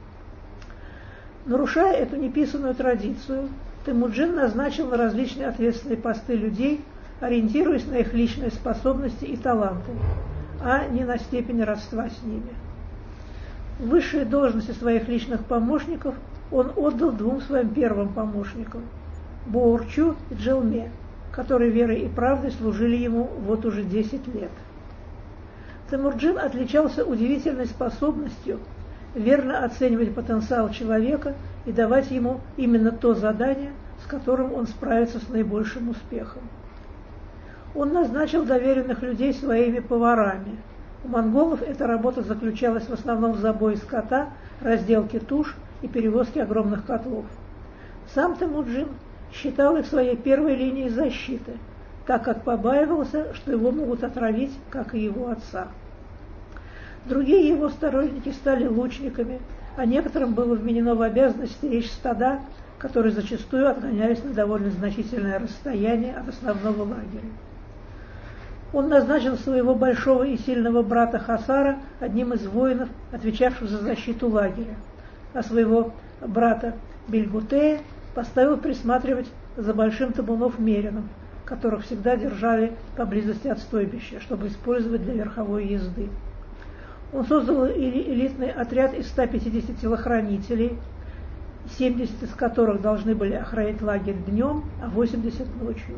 Нарушая эту неписанную традицию, Темуджин назначил на различные ответственные посты людей, ориентируясь на их личные способности и таланты, а не на степень родства с ними. Высшие должности своих личных помощников он отдал двум своим первым помощникам – Боорчу и Джелме, которые верой и правдой служили ему вот уже 10 лет. Темуджин отличался удивительной способностью верно оценивать потенциал человека и давать ему именно то задание, с которым он справится с наибольшим успехом. Он назначил доверенных людей своими поварами. У монголов эта работа заключалась в основном в забое скота, разделке туш и перевозке огромных котлов. Сам Темуджин считал их своей первой линией защиты, так как побаивался, что его могут отравить, как и его отца. Другие его сторонники стали лучниками, а некоторым было вменено в обязанность стеречь стада, которые зачастую отгонялись на довольно значительное расстояние от основного лагеря. Он назначил своего большого и сильного брата Хасара одним из воинов, отвечавших за защиту лагеря, а своего брата Бельгутея поставил присматривать за большим табунов меринов, которых всегда держали поблизости от стойбища, чтобы использовать для верховой езды. Он создал элитный отряд из 150 телохранителей, 70 из которых должны были охранять лагерь днем, а 80 ночью.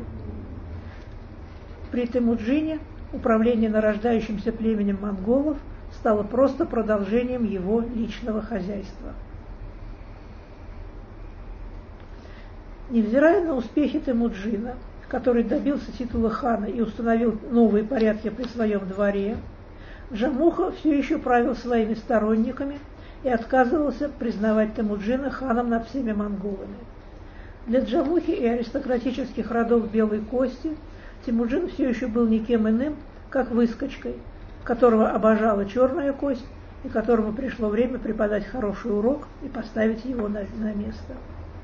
При Темуджине управление нарождающимся племенем монголов стало просто продолжением его личного хозяйства. Невзирая на успехи Темуджина, который добился титула хана и установил новые порядки при своем дворе, Джамуха все еще правил своими сторонниками и отказывался признавать Темуджина ханом над всеми монголами. Для Джамухи и аристократических родов Белой Кости Темуджин все еще был никем иным, как выскочкой, которого обожала Черная Кость и которому пришло время преподать хороший урок и поставить его на место.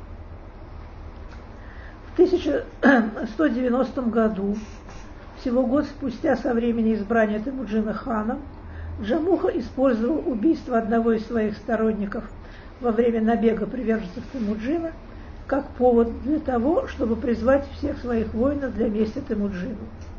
В 1190 году, всего год спустя со времени избрания Темуджина ханом, Джамуха использовал убийство одного из своих сторонников во время набега приверженцев Темуджина как повод для того, чтобы призвать всех своих воинов для мести Темуджину.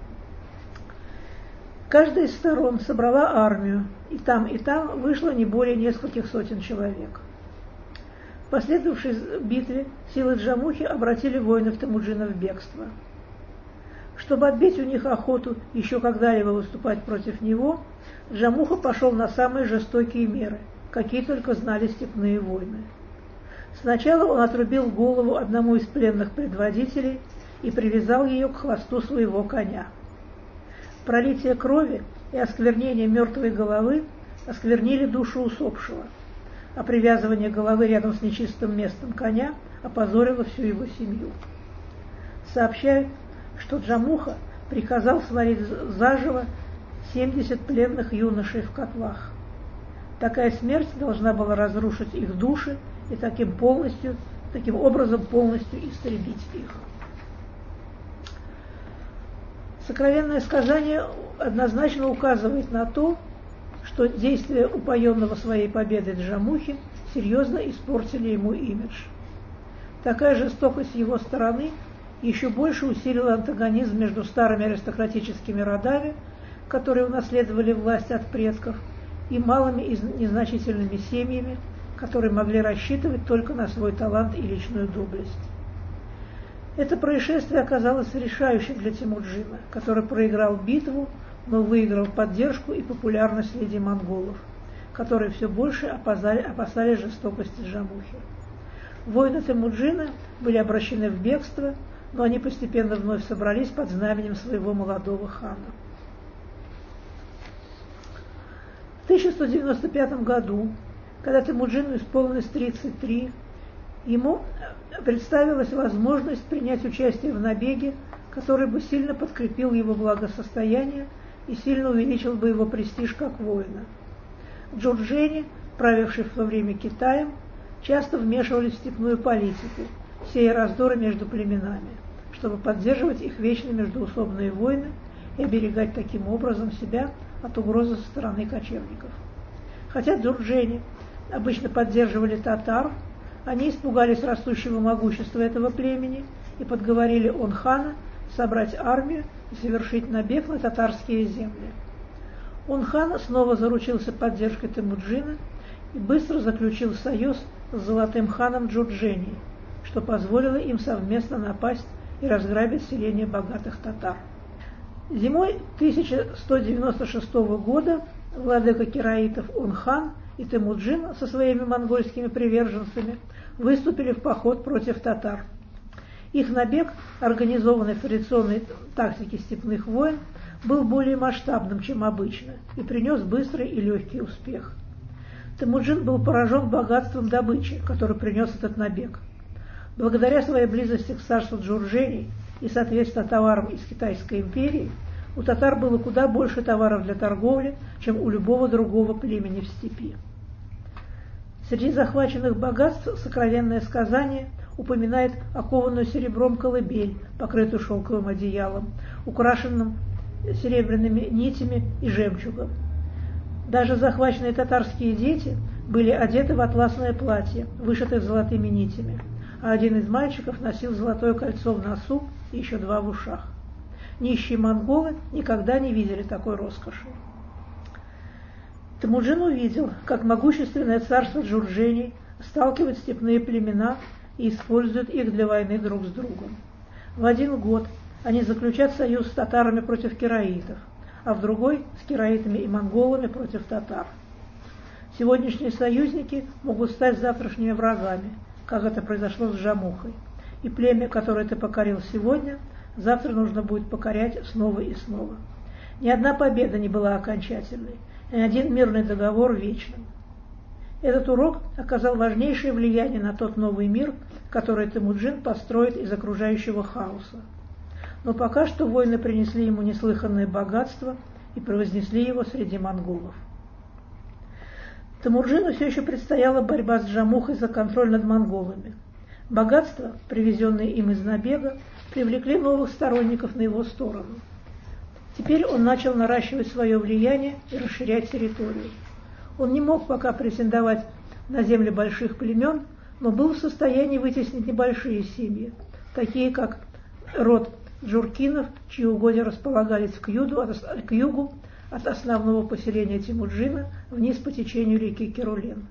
Каждая из сторон собрала армию, и там вышло не более нескольких сотен человек. В последовавшей битве силы Джамухи обратили воинов Темуджина в бегство. Чтобы отбить у них охоту еще когда-либо выступать против него, Джамуха пошел на самые жестокие меры, какие только знали степные войны. Сначала он отрубил голову одному из пленных предводителей и привязал ее к хвосту своего коня. Пролитие крови и осквернение мертвой головы осквернили душу усопшего, а привязывание головы рядом с нечистым местом коня опозорило всю его семью. Сообщают, что Джамуха приказал сварить заживо 70 пленных юношей в котлах. Такая смерть должна была разрушить их души и таким образом полностью истребить их. Сокровенное сказание однозначно указывает на то, что действия упоенного своей победой Джамухи серьезно испортили ему имидж. Такая жестокость с его стороны еще больше усилила антагонизм между старыми аристократическими родами, которые унаследовали власть от предков, и малыми и незначительными семьями, которые могли рассчитывать только на свой талант и личную доблесть. Это происшествие оказалось решающим для Темуджина, который проиграл битву, но выиграл поддержку и популярность среди монголов, которые все больше опасались жестокости Джамухи. Воины Темуджина были обращены в бегство, но они постепенно вновь собрались под знаменем своего молодого хана. В 1195 году, когда Темуджину исполнилось 33, ему представилась возможность принять участие в набеге, который бы сильно подкрепил его благосостояние и сильно увеличил бы его престиж как воина. Джурджени, правивший в то время Китаем, часто вмешивались в степную политику, сея раздоры между племенами, чтобы поддерживать их вечные междоусобные войны и оберегать таким образом себя от угрозы со стороны кочевников. Хотя джурджени обычно поддерживали татар, они испугались растущего могущества этого племени и подговорили Он-хана собрать армию и совершить набег на татарские земли. Он-хан снова заручился поддержкой Темуджина и быстро заключил союз с Золотым ханом Джурджени, что позволило им совместно напасть и разграбить селение богатых татар. Зимой 1196 года владыка кераитов Он-хан и Темуджин со своими монгольскими приверженцами выступили в поход против татар. Их набег, организованный в традиционной тактике степных войн, был более масштабным, чем обычно, и принес быстрый и легкий успех. Темуджин был поражен богатством добычи, который принес этот набег. Благодаря своей близости к царству Джурджени и, соответственно, товарам из Китайской империи, у татар было куда больше товаров для торговли, чем у любого другого племени в степи. Среди захваченных богатств сокровенное сказание упоминает окованную серебром колыбель, покрытую шелковым одеялом, украшенным серебряными нитями и жемчугом. Даже захваченные татарские дети были одеты в атласное платье, вышитое золотыми нитями, а один из мальчиков носил золотое кольцо в носу и еще 2 в ушах. Нищие монголы никогда не видели такой роскоши. Темуджин увидел, как могущественное царство Джурджени сталкивает степные племена и использует их для войны друг с другом. В один год они заключат союз с татарами против кераитов, а в другой с кераитами и монголами против татар. Сегодняшние союзники могут стать завтрашними врагами, как это произошло с Джамухой. И племя, которое ты покорил сегодня, завтра нужно будет покорять снова и снова. Ни одна победа не была окончательной, ни один мирный договор вечным. Этот урок оказал важнейшее влияние на тот новый мир, который Темуджин построит из окружающего хаоса. Но пока что войны принесли ему неслыханное богатство и превознесли его среди монголов. Темуджину все еще предстояла борьба с Джамухой за контроль над монголами. Богатства, привезенные им из набега, привлекли новых сторонников на его сторону. Теперь он начал наращивать свое влияние и расширять территорию. Он не мог пока претендовать на земли больших племен, но был в состоянии вытеснить небольшие семьи, такие как род Джуркинов, чьи угодья располагались к югу от основного поселения Темуджина вниз по течению реки Керулен.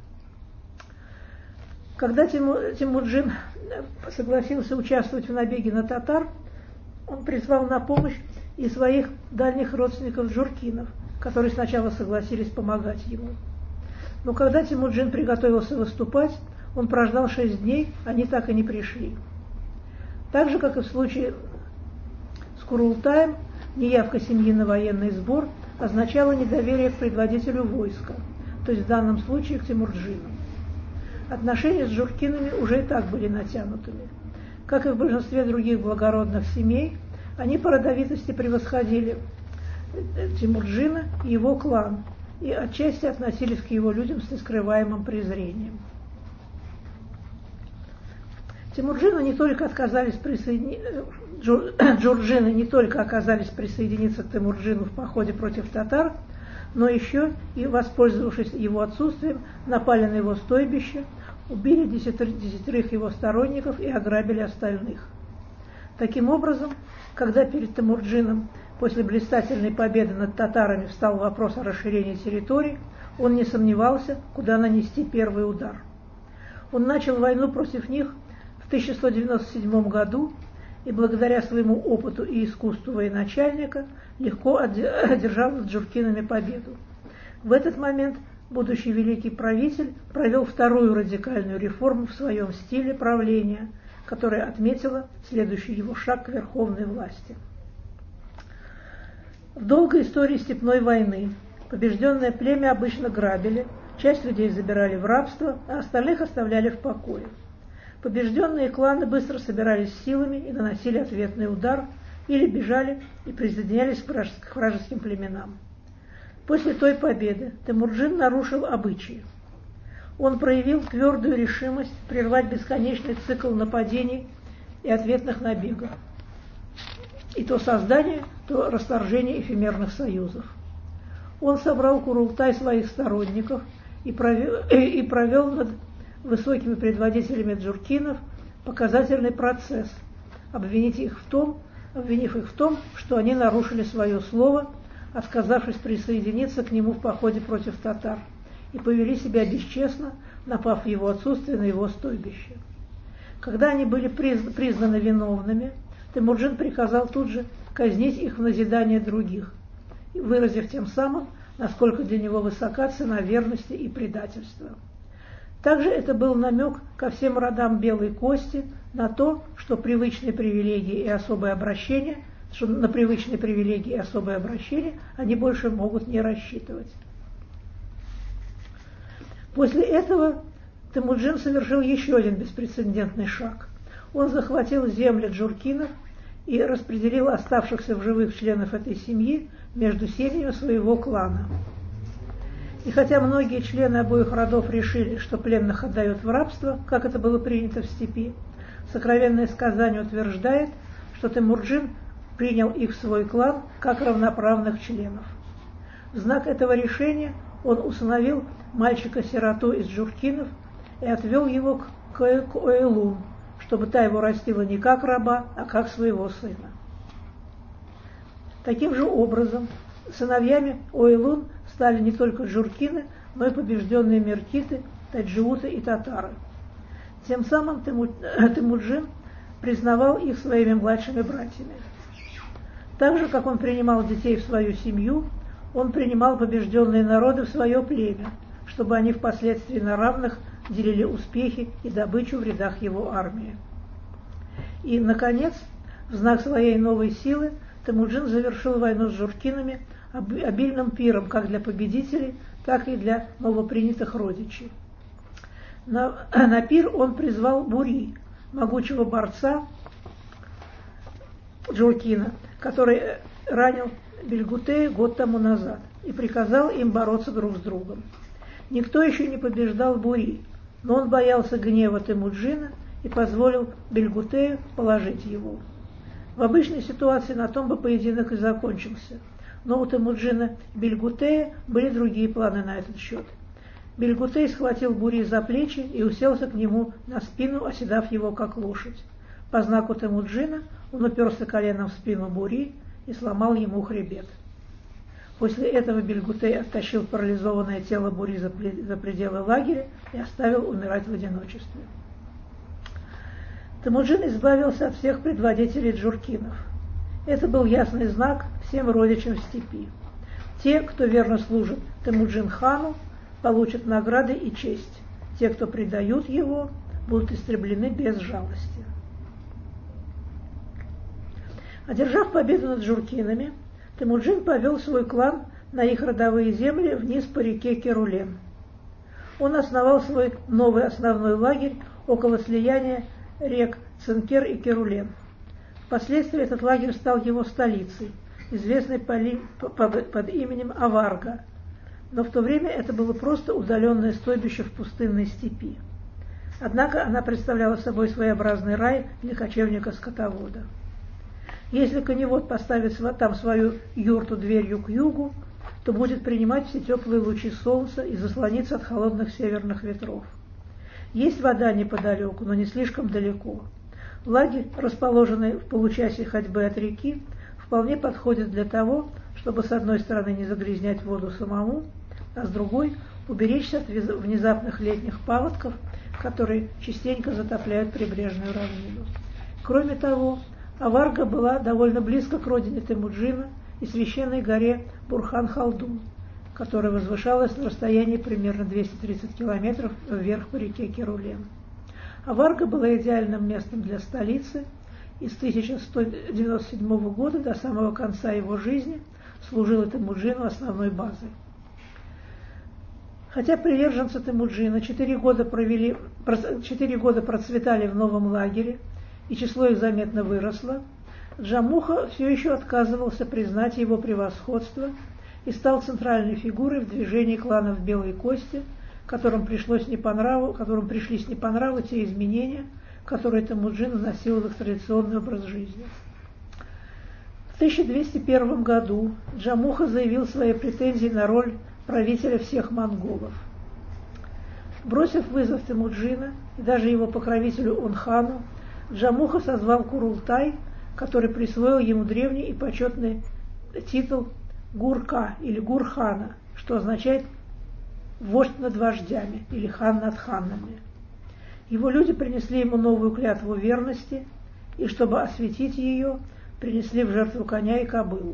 Когда Темуджин согласился участвовать в набеге на татар, он призвал на помощь и своих дальних родственников Джуркинов, которые сначала согласились помогать ему. Но когда Темуджин приготовился выступать, он прождал 6 дней, они так и не пришли. Так же, как и в случае с Курултаем, неявка семьи на военный сбор означала недоверие к предводителю войска, то есть в данном случае к Темуджину. Отношения с Джуркинами уже и так были натянутыми. Как и в большинстве других благородных семей, они по родовитости превосходили Темуджина и его клан, и отчасти относились к его людям с нескрываемым презрением. Джурджины не только оказались присоединиться к Темуджину в походе против татар, но еще и, воспользовавшись его отсутствием, напали на его стойбище, убили 10 его сторонников и ограбили остальных. Таким образом, когда перед Темуджином после блистательной победы над татарами встал вопрос о расширении территорий, он не сомневался, куда нанести первый удар. Он начал войну против них в 1197 году и благодаря своему опыту и искусству военачальника легко одержал над Джуркинами победу. В этот момент будущий великий правитель провел вторую радикальную реформу в своем стиле правления, которая отметила следующий его шаг к верховной власти. В долгой истории степной войны побежденное племя обычно грабили, часть людей забирали в рабство, а остальных оставляли в покое. Побежденные кланы быстро собирались силами и наносили ответный удар, или бежали и присоединялись к вражеским племенам. После той победы Темуджин нарушил обычаи. Он проявил твердую решимость прервать бесконечный цикл нападений и ответных набегов, и то создание, то расторжение эфемерных союзов. Он собрал Курултай своих сторонников и провел над высокими предводителями джуркинов показательный процесс, обвинив их в том, что они нарушили свое слово, отказавшись присоединиться к нему в походе против татар, и повели себя бесчестно, напав в его отсутствие на его стойбище. Когда они были признаны виновными, Темуджин приказал тут же казнить их в назидание других, выразив тем самым, насколько для него высока цена верности и предательства. Также это был намек ко всем родам белой кости на то, что на привычные привилегии и особое обращение они больше могут не рассчитывать. После этого Темуджин совершил еще один беспрецедентный шаг. Он захватил земли джуркинов и распределил оставшихся в живых членов этой семьи между семьями своего клана. И хотя многие члены обоих родов решили, что пленных отдают в рабство, как это было принято в степи, сокровенное сказание утверждает, что Темуджин принял их в свой клан как равноправных членов. В знак этого решения он усыновил мальчика-сироту из Джуркинов и отвел его к Оэлун, чтобы та его растила не как раба, а как своего сына. Таким же образом, сыновьями Оэлун стали не только джуркины, но и побежденные меркиты, таджиуты и татары. Тем самым Темуджин признавал их своими младшими братьями. Так же, как он принимал детей в свою семью, он принимал побежденные народы в свое племя, чтобы они впоследствии на равных делили успехи и добычу в рядах его армии. И, наконец, в знак своей новой силы Темуджин завершил войну с джуркинами обильным пиром как для победителей, так и для новопринятых родичей. На пир он призвал Бури, могучего борца Джуркина, который ранил Бельгутея год тому назад, и приказал им бороться друг с другом. Никто еще не побеждал Бури, но он боялся гнева Темуджина и позволил Бельгутею положить его. В обычной ситуации на том бы поединок и закончился, но у Темуджина и Бельгутея были другие планы на этот счет. Бельгутей схватил Бури за плечи и уселся к нему на спину, оседав его как лошадь. По знаку Темуджина он уперся коленом в спину Бури и сломал ему хребет. После этого Бельгутей оттащил парализованное тело Бури за пределы лагеря и оставил умирать в одиночестве. Темуджин избавился от всех предводителей джуркинов. Это был ясный знак всем родичам в степи. Те, кто верно служит Темуджин-хану, получат награды и честь. Те, кто предают его, будут истреблены без жалости. Одержав победу над джуркинами, Темуджин повел свой клан на их родовые земли вниз по реке Керулен. Он основал свой новый основной лагерь около слияния рек Цинкер и Керулен. Впоследствии этот лагерь стал его столицей, известной под именем Аварга, но в то время это было просто удаленное стойбище в пустынной степи. Однако она представляла собой своеобразный рай для кочевника-скотовода. Если коневод поставит там свою юрту дверью к югу, то будет принимать все теплые лучи солнца и заслониться от холодных северных ветров. Есть вода неподалеку, но не слишком далеко. Лагерь, расположенный в получасе ходьбы от реки, вполне подходит для того, чтобы с одной стороны не загрязнять воду самому, а с другой уберечься от внезапных летних паводков, которые частенько затопляют прибрежную равнину. Кроме того, Аварга была довольно близко к родине Темуджина и священной горе Бурхан-Халдун, которая возвышалась на расстоянии примерно 230 километров вверх по реке Керулен. Аварга была идеальным местом для столицы, и с 1197 года до самого конца его жизни служила Темуджину основной базой. Хотя приверженцы Темуджина 4 года процветали в новом лагере, и число их заметно выросло, Джамуха все еще отказывался признать его превосходство и стал центральной фигурой в движении кланов Белой Кости, которым пришлись не по нраву те изменения, которые Темуджин вносил в их традиционный образ жизни. В 1201 году Джамуха заявил свои претензии на роль правителя всех монголов. Бросив вызов Темуджина и даже его покровителю Онхану, Джамуха созвал Курултай, который присвоил ему древний и почетный титул Гурка или Гурхана, что означает «вождь над вождями» или «хан над ханами». Его люди принесли ему новую клятву верности, и чтобы осветить ее, принесли в жертву коня и кобылу.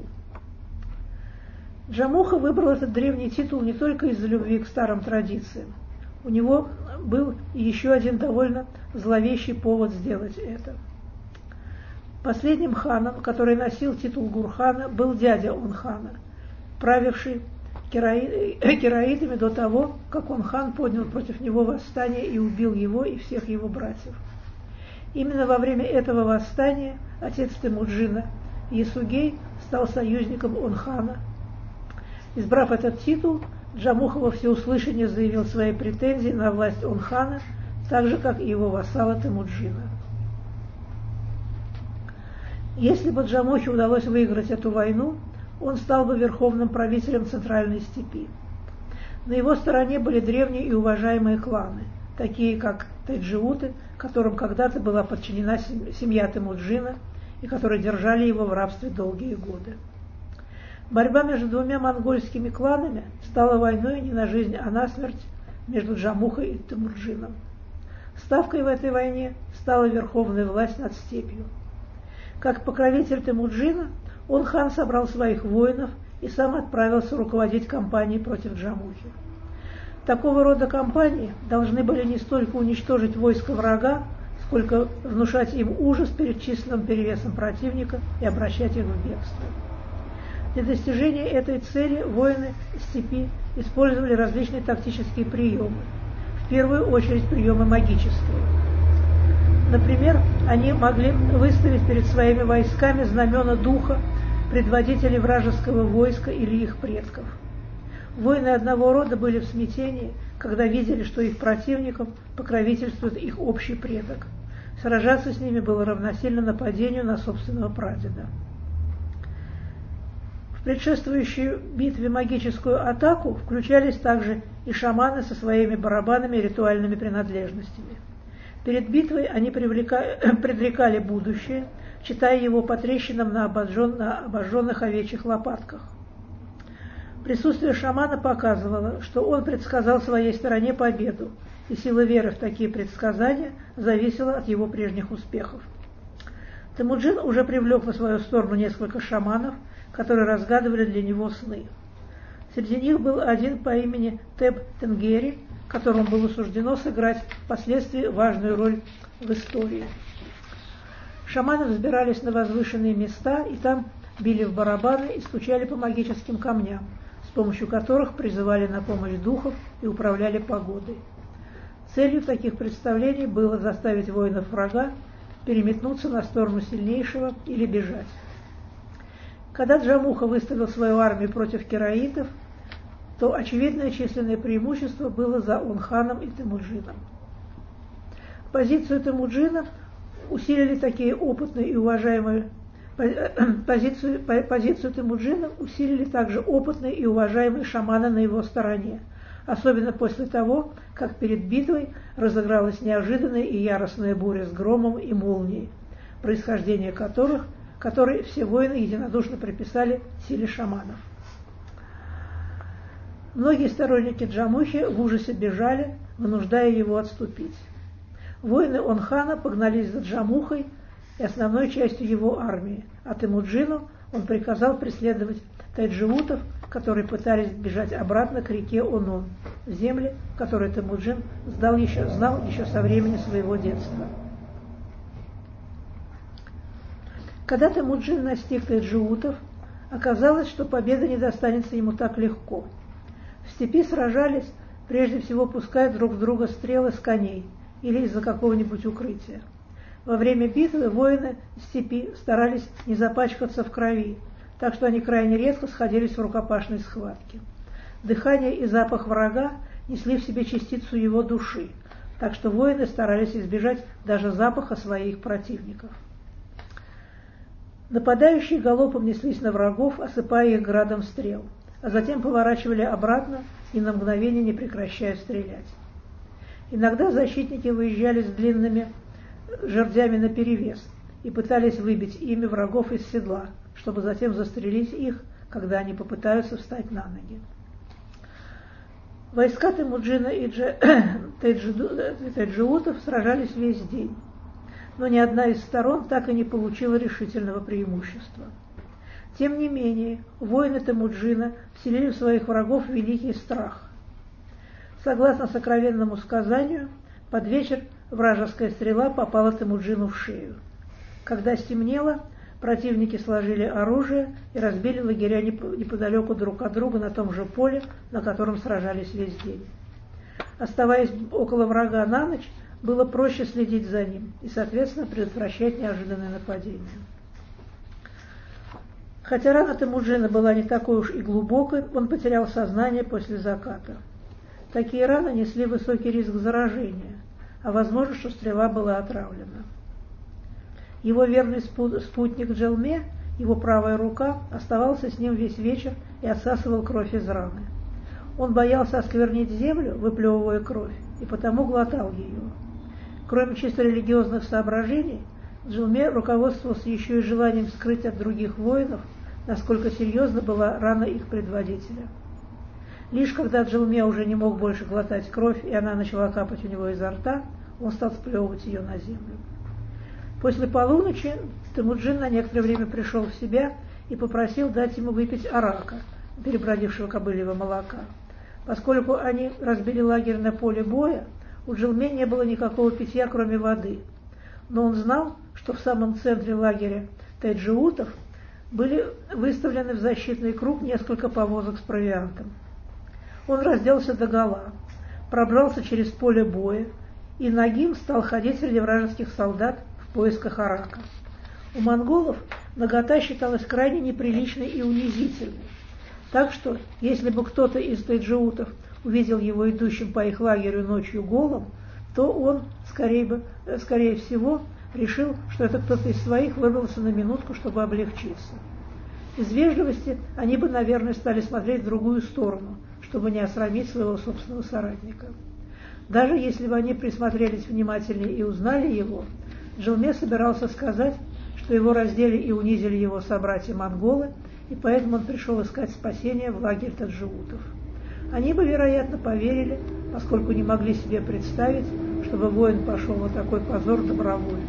Джамуха выбрал этот древний титул не только из-за любви к старым традициям. У него был еще один довольно зловещий повод сделать это. Последним ханом, который носил титул Гурхана, был дядя Онхана, правивший кераитами до того, как Онхан поднял против него восстание и убил его и всех его братьев. Именно во время этого восстания отец Темуджина, Ясугей, стал союзником Онхана. Избрав этот титул, Джамуха во всеуслышание заявил свои претензии на власть Онхана, так же, как и его вассала Темуджина. Если бы Джамухе удалось выиграть эту войну, он стал бы верховным правителем Центральной степи. На его стороне были древние и уважаемые кланы, такие как Теджиуты, которым когда-то была подчинена семья Темуджина и которые держали его в рабстве долгие годы. Борьба между двумя монгольскими кланами стала войной не на жизнь, а на смерть между Джамухой и Темуджином. Ставкой в этой войне стала верховная власть над степью. Как покровитель Темуджина, хан собрал своих воинов и сам отправился руководить кампанией против Джамухи. Такого рода кампании должны были не столько уничтожить войско врага, сколько внушать им ужас перед численным перевесом противника и обращать их в бегство. Для достижения этой цели воины степи использовали различные тактические приемы, в первую очередь приемы магические. Например, они могли выставить перед своими войсками знамена духа, предводителей вражеского войска или их предков. Воины одного рода были в смятении, когда видели, что их противникам покровительствует их общий предок. Сражаться с ними было равносильно нападению на собственного прадеда. В предшествующей битве магическую атаку включались также и шаманы со своими барабанами и ритуальными принадлежностями. Перед битвой они предрекали будущее, читая его по трещинам на обожженных овечьих лопатках. Присутствие шамана показывало, что он предсказал своей стороне победу, и сила веры в такие предсказания зависела от его прежних успехов. Темуджин уже привлек на свою сторону несколько шаманов, которые разгадывали для него сны. Среди них был один по имени Теб Тенгери, которому было суждено сыграть впоследствии важную роль в истории. Шаманы взбирались на возвышенные места и там били в барабаны и стучали по магическим камням, с помощью которых призывали на помощь духов и управляли погодой. Целью таких представлений было заставить воинов врага переметнуться на сторону сильнейшего или бежать. Когда Джамуха выставил свою армию против кераитов, то очевидное численное преимущество было за ханом и Темуджином. Позицию Темуджина усилили такие опытные и уважаемые позицию Темуджина усилили также опытные и уважаемые шаманы на его стороне, особенно после того, как перед битвой разыгралась неожиданная и яростная буря с громом и молнией, происхождение которой все воины единодушно приписали силе шаманов. Многие сторонники Джамухи в ужасе бежали, вынуждая его отступить. Воины хана погнались за Джамухой и основной частью его армии, а Темуджину он приказал преследовать тайджиутов, которые пытались бежать обратно к реке Онон, в земли, которые Темуджин знал еще со времени своего детства. Когда Темуджин настиг тайджиутов, оказалось, что победа не достанется ему так легко. В степи сражались, прежде всего пуская друг в друга стрелы с коней или из-за какого-нибудь укрытия. Во время битвы воины степи старались не запачкаться в крови, так что они крайне редко сходились в рукопашной схватке. Дыхание и запах врага несли в себе частицу его души, так что воины старались избежать даже запаха своих противников. Нападающие галопом неслись на врагов, осыпая их градом стрел, а затем поворачивали обратно и на мгновение не прекращая стрелять. Иногда защитники выезжали с длинными жердями наперевес и пытались выбить ими врагов из седла, чтобы затем застрелить их, когда они попытаются встать на ноги. Войска Темуджина и тайджиутов сражались весь день, но ни одна из сторон так и не получила решительного преимущества. Тем не менее, воины Темуджина вселили в своих врагов великий страх. Согласно сокровенному сказанию, под вечер вражеская стрела попала Темуджину в шею. Когда стемнело, противники сложили оружие и разбили лагеря неподалеку друг от друга на том же поле, на котором сражались весь день. Оставаясь около врага на ночь, было проще следить за ним и, соответственно, предотвращать неожиданные нападения. Хотя рана Темуджина была не такой уж и глубокой, он потерял сознание после заката. Такие раны несли высокий риск заражения, а возможно, что стрела была отравлена. Его верный спутник Джелме, его правая рука, оставался с ним весь вечер и отсасывал кровь из раны. Он боялся осквернить землю, выплевывая кровь, и потому глотал ее. Кроме чисто религиозных соображений, Джелме руководствовался еще и желанием скрыть от других воинов, насколько серьезна была рана их предводителя. Лишь когда Джелме уже не мог больше глотать кровь, и она начала капать у него изо рта, он стал сплевывать ее на землю. После полуночи Темуджин на некоторое время пришел в себя и попросил дать ему выпить арака, перебродившего кобыльего молока. Поскольку они разбили лагерь на поле боя, у Джелме не было никакого питья, кроме воды. Но он знал, что в самом центре лагеря тайджиутов были выставлены в защитный круг несколько повозок с провиантом. Он разделся догола, пробрался через поле боя и нагим стал ходить среди вражеских солдат в поисках арака. У монголов нагота считалась крайне неприличной и унизительной, так что, если бы кто-то из тайджиутов увидел его идущим по их лагерю ночью голым, то он, скорее всего, решил, что это кто-то из своих вырвался на минутку, чтобы облегчиться. Из вежливости они бы, наверное, стали смотреть в другую сторону, чтобы не осрамить своего собственного соратника. Даже если бы они присмотрелись внимательнее и узнали его, Джелме собирался сказать, что его раздели и унизили его собратья-монголы, и поэтому он пришел искать спасения в лагерь таджиутов. Они бы, вероятно, поверили, поскольку не могли себе представить, чтобы воин пошел на такой позор добровольно.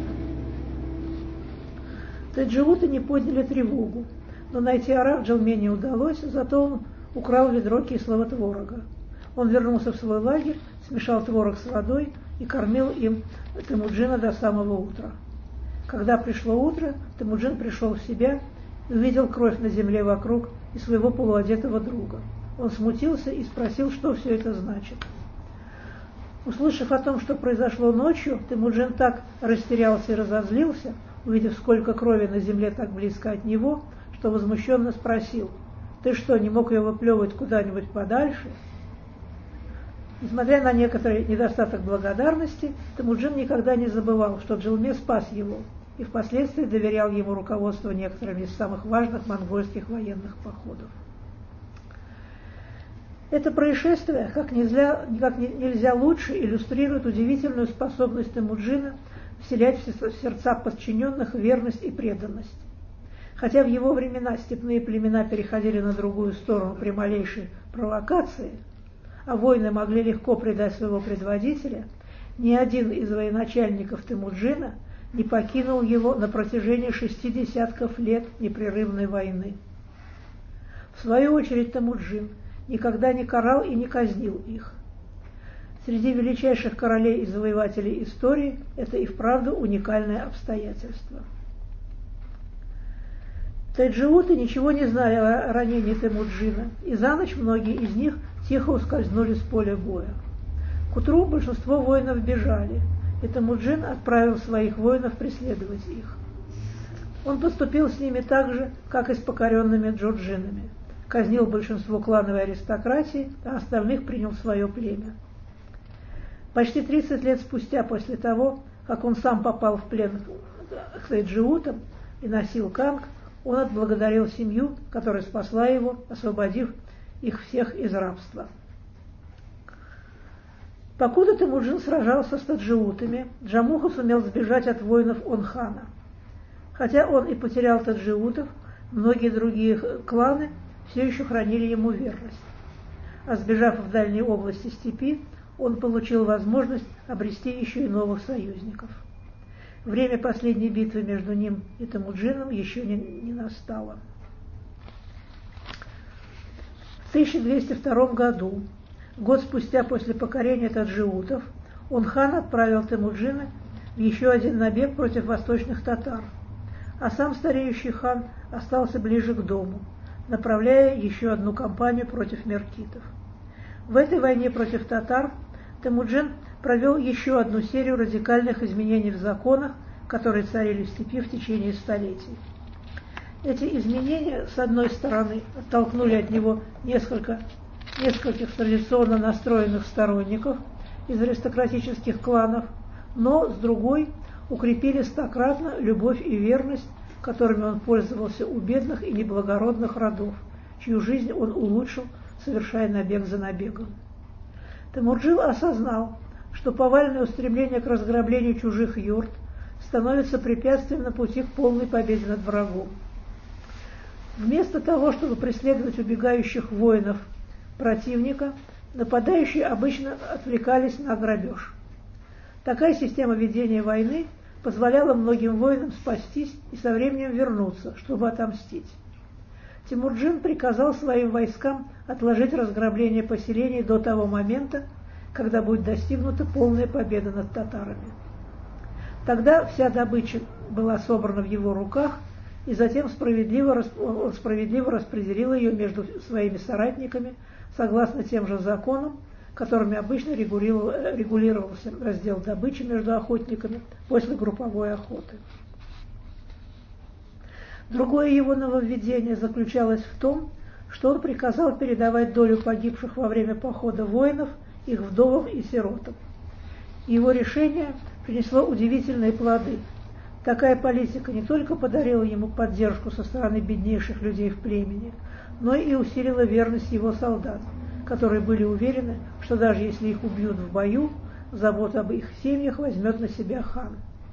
Таджиуты не подняли тревогу, но найти арак Джелме не удалось, зато он украл ведро кислого творога. Он вернулся в свой лагерь, смешал творог с водой и кормил им Темуджина до самого утра. Когда пришло утро, Темуджин пришел в себя и увидел кровь на земле вокруг и своего полуодетого друга. Он смутился и спросил, что все это значит. Услышав о том, что произошло ночью, Темуджин так растерялся и разозлился, увидев, сколько крови на земле так близко от него, что возмущенно спросил: «Ты что, не мог ее выплевывать куда-нибудь подальше?» Несмотря на некоторый недостаток благодарности, Темуджин никогда не забывал, что Джелме спас его, и впоследствии доверял ему руководство некоторыми из самых важных монгольских военных походов. Это происшествие как нельзя лучше иллюстрирует удивительную способность Темуджина вселять в сердца подчиненных верность и преданность. Хотя в его времена степные племена переходили на другую сторону при малейшей провокации, а воины могли легко предать своего предводителя, ни один из военачальников Темуджина не покинул его на протяжении 6 десятков лет непрерывной войны. В свою очередь Темуджин никогда не карал и не казнил их. Среди величайших королей и завоевателей истории это и вправду уникальное обстоятельство. Тайджиуты ничего не знали о ранении Темуджина, и за ночь многие из них тихо ускользнули с поля боя. К утру большинство воинов бежали, и Темуджин отправил своих воинов преследовать их. Он поступил с ними так же, как и с покоренными джурджинами. Казнил большинство клановой аристократии, а остальных принял в свое племя. Почти 30 лет спустя после того, как он сам попал в плен к тайджиутам и носил канг, он отблагодарил семью, которая спасла его, освободив их всех из рабства. Покуда Темуджин сражался с таджиутами, Джамуха сумел сбежать от воинов Онхана. Хотя он и потерял таджиутов, многие другие кланы все еще хранили ему верность. А сбежав в дальние области степи, он получил возможность обрести еще и новых союзников. Время последней битвы между ним и Темуджином еще не настало. В 1202 году, год спустя после покорения таджиутов, Онхан отправил Темуджина в еще один набег против восточных татар, а сам стареющий хан остался ближе к дому, направляя еще одну кампанию против меркитов. В этой войне против татар Темуджин провел еще одну серию радикальных изменений в законах, которые царили в степи в течение столетий. Эти изменения, с одной стороны, оттолкнули от него нескольких традиционно настроенных сторонников из аристократических кланов, но, с другой, укрепили стократно любовь и верность, которыми он пользовался у бедных и неблагородных родов, чью жизнь он улучшил, совершая набег за набегом. Темурджин осознал, что повальное устремление к разграблению чужих юрт становится препятствием на пути к полной победе над врагом. Вместо того, чтобы преследовать убегающих воинов противника, нападающие обычно отвлекались на грабеж. Такая система ведения войны позволяла многим воинам спастись и со временем вернуться, чтобы отомстить. Темурджин приказал своим войскам отложить разграбление поселений до того момента, когда будет достигнута полная победа над татарами. Тогда вся добыча была собрана в его руках, и затем он справедливо распределил ее между своими соратниками, согласно тем же законам, которыми обычно регулировался раздел добычи между охотниками после групповой охоты. Другое его нововведение заключалось в том, что он приказал передавать долю погибших во время похода воинов их вдовам и сиротам. Его решение принесло удивительные плоды. Такая политика не только подарила ему поддержку со стороны беднейших людей в племени, но и усилила верность его солдат, которые были уверены, что даже если их убьют в бою, заботу об их семьях возьмет на себя хан.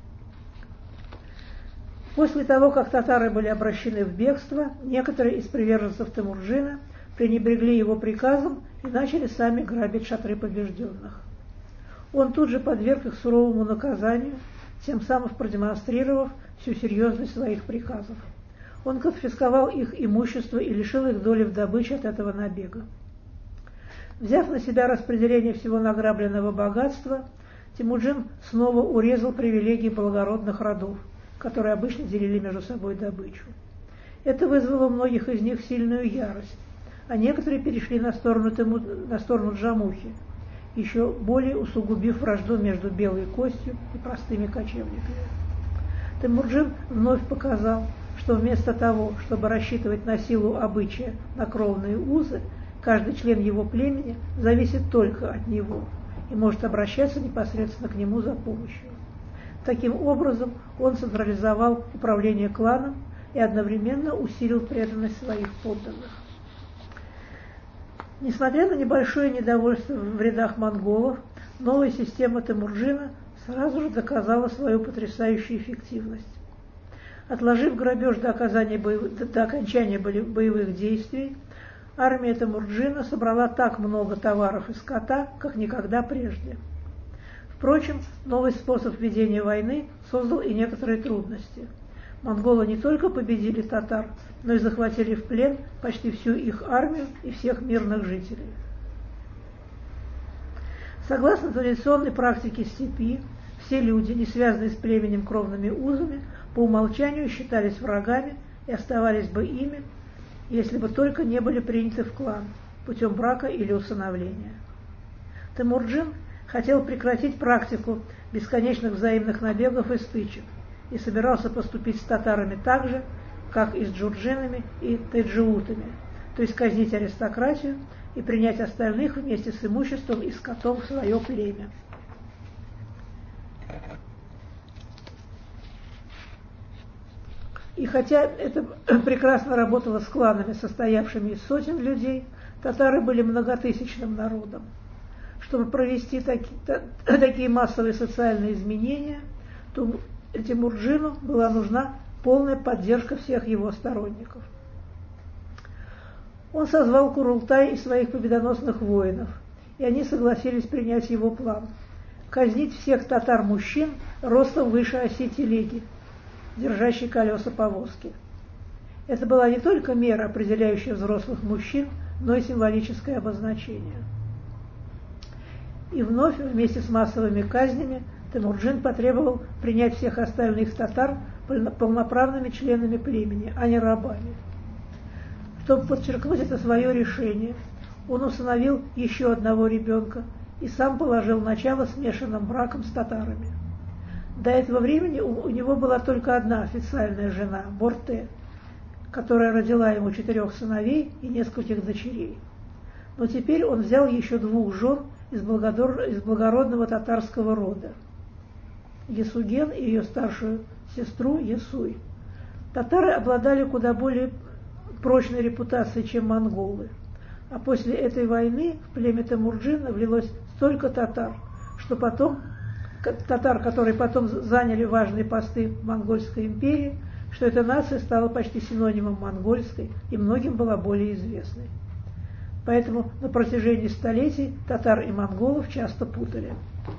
После того, как татары были обращены в бегство, некоторые из приверженцев Темурджина пренебрегли его приказом и начали сами грабить шатры побежденных. Он тут же подверг их суровому наказанию, тем самым продемонстрировав всю серьезность своих приказов. Он конфисковал их имущество и лишил их доли в добыче от этого набега. Взяв на себя распределение всего награбленного богатства, Темуджин снова урезал привилегии благородных родов, которые обычно делили между собой добычу. Это вызвало у многих из них сильную ярость, а некоторые перешли на сторону Джамухи, еще более усугубив вражду между белой костью и простыми кочевниками. Темурджин вновь показал, что вместо того, чтобы рассчитывать на силу обычая на кровные узы, каждый член его племени зависит только от него и может обращаться непосредственно к нему за помощью. Таким образом, он централизовал управление кланом и одновременно усилил преданность своих подданных. Несмотря на небольшое недовольство в рядах монголов, новая система Темурджина сразу же доказала свою потрясающую эффективность. Отложив грабеж до окончания боевых действий, армия Темурджина собрала так много товаров и скота, как никогда прежде. Впрочем, новый способ ведения войны создал и некоторые трудности. Монголы не только победили татар, но и захватили в плен почти всю их армию и всех мирных жителей. Согласно традиционной практике степи, все люди, не связанные с племенем кровными узами, по умолчанию считались врагами и оставались бы ими, если бы только не были приняты в клан путем брака или усыновления. Темурджин хотел прекратить практику бесконечных взаимных набегов и стычек и собирался поступить с татарами так же, как и с джурджинами и теджиутами, то есть казнить аристократию и принять остальных вместе с имуществом и скотом в свое племя. И хотя это прекрасно работало с кланами, состоявшими из сотен людей, татары были многотысячным народом. Чтобы провести такие массовые социальные изменения, то Темурджину была нужна полная поддержка всех его сторонников. Он созвал Курултай и своих победоносных воинов, и они согласились принять его план – казнить всех татар-мужчин ростом выше оси телеги, держащей колеса повозки. Это была не только мера, определяющая взрослых мужчин, но и символическое обозначение. И вновь, вместе с массовыми казнями, Темурджин потребовал принять всех остальных татар полноправными членами племени, а не рабами. Чтобы подчеркнуть это свое решение, он усыновил еще одного ребенка и сам положил начало смешанным бракам с татарами. До этого времени у него была только одна официальная жена, Борте, которая родила ему 4 сыновей и нескольких дочерей. Но теперь он взял еще 2 жен из благородного татарского рода. Ясуген и ее старшую сестру Ясуй. Татары обладали куда более прочной репутацией, чем монголы. А после этой войны в племя Темуджина влилось столько татар, которые потом заняли важные посты в Монгольской империи, что эта нация стала почти синонимом монгольской и многим была более известной. Поэтому на протяжении столетий татар и монголов часто путали.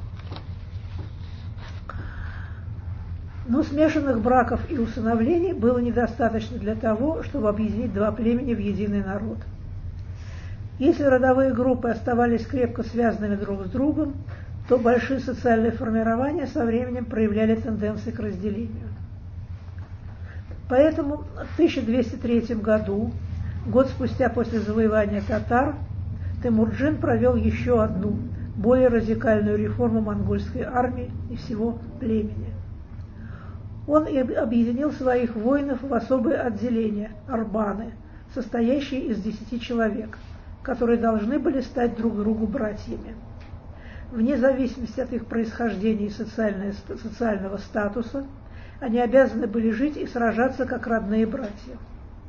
Но смешанных браков и усыновлений было недостаточно для того, чтобы объединить два племени в единый народ. Если родовые группы оставались крепко связанными друг с другом, то большие социальные формирования со временем проявляли тенденции к разделению. Поэтому в 1203 году, год спустя после завоевания татар, Темуджин провел еще одну, более радикальную реформу монгольской армии и всего племени. Он объединил своих воинов в особые отделения – арбаны, состоящие из 10 человек, которые должны были стать друг другу братьями. Вне зависимости от их происхождения и социального статуса, они обязаны были жить и сражаться как родные братья.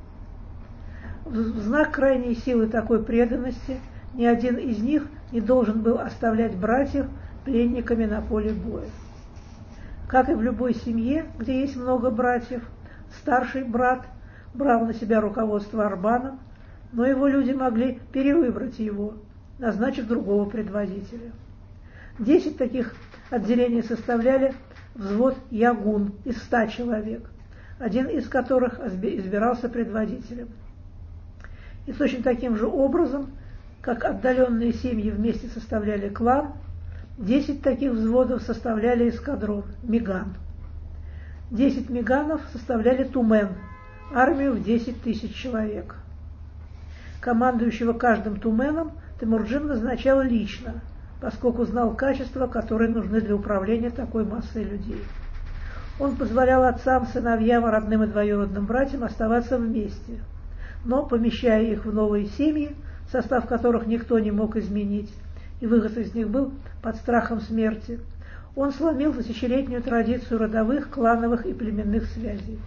В знак крайней силы такой преданности ни один из них не должен был оставлять братьев пленниками на поле боя. Как и в любой семье, где есть много братьев, старший брат брал на себя руководство арбаном, но его люди могли перевыбрать его, назначив другого предводителя. 10 таких отделений составляли взвод ягун из 100 человек, один из которых избирался предводителем. И точно таким же образом, как отдаленные семьи вместе составляли клан, 10 таких взводов составляли эскадрон, миган. 10 миганов составляли тумен, армию в 10 тысяч человек. Командующего каждым туменом Темуджин назначал лично, поскольку знал качества, которые нужны для управления такой массой людей. Он позволял отцам, сыновьям, родным и двоюродным братьям оставаться вместе, но, помещая их в новые семьи, состав которых никто не мог изменить, и выход из них был под страхом смерти, он сломил тысячелетнюю традицию родовых, клановых и племенных связей.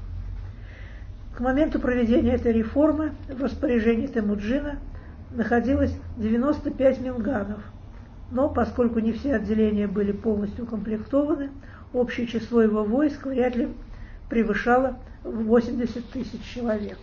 К моменту проведения этой реформы в распоряжении Темуджина находилось 95 минганов, но поскольку не все отделения были полностью укомплектованы, общее число его войск вряд ли превышало 80 тысяч человек.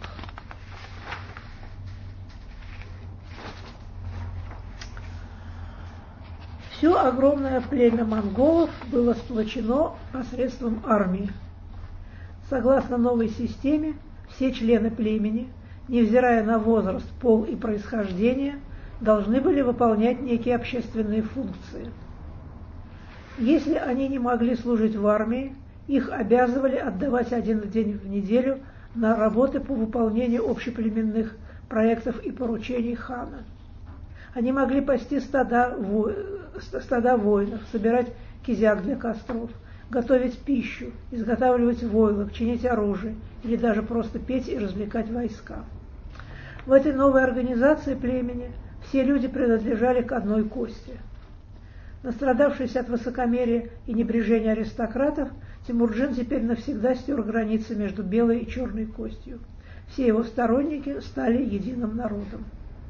Все огромное племя монголов было сплочено посредством армии. Согласно новой системе, все члены племени, невзирая на возраст, пол и происхождение, должны были выполнять некие общественные функции. Если они не могли служить в армии, их обязывали отдавать один день в неделю на работы по выполнению общеплеменных проектов и поручений хана. Они могли пасти стада воинов, собирать кизяк для костров, готовить пищу, изготавливать войлок, чинить оружие или даже просто петь и развлекать войска. В этой новой организации племени все люди принадлежали к одной кости. Настрадавшись от высокомерия и небрежения аристократов, Темуджин теперь навсегда стер границы между белой и черной костью. Все его сторонники стали единым народом.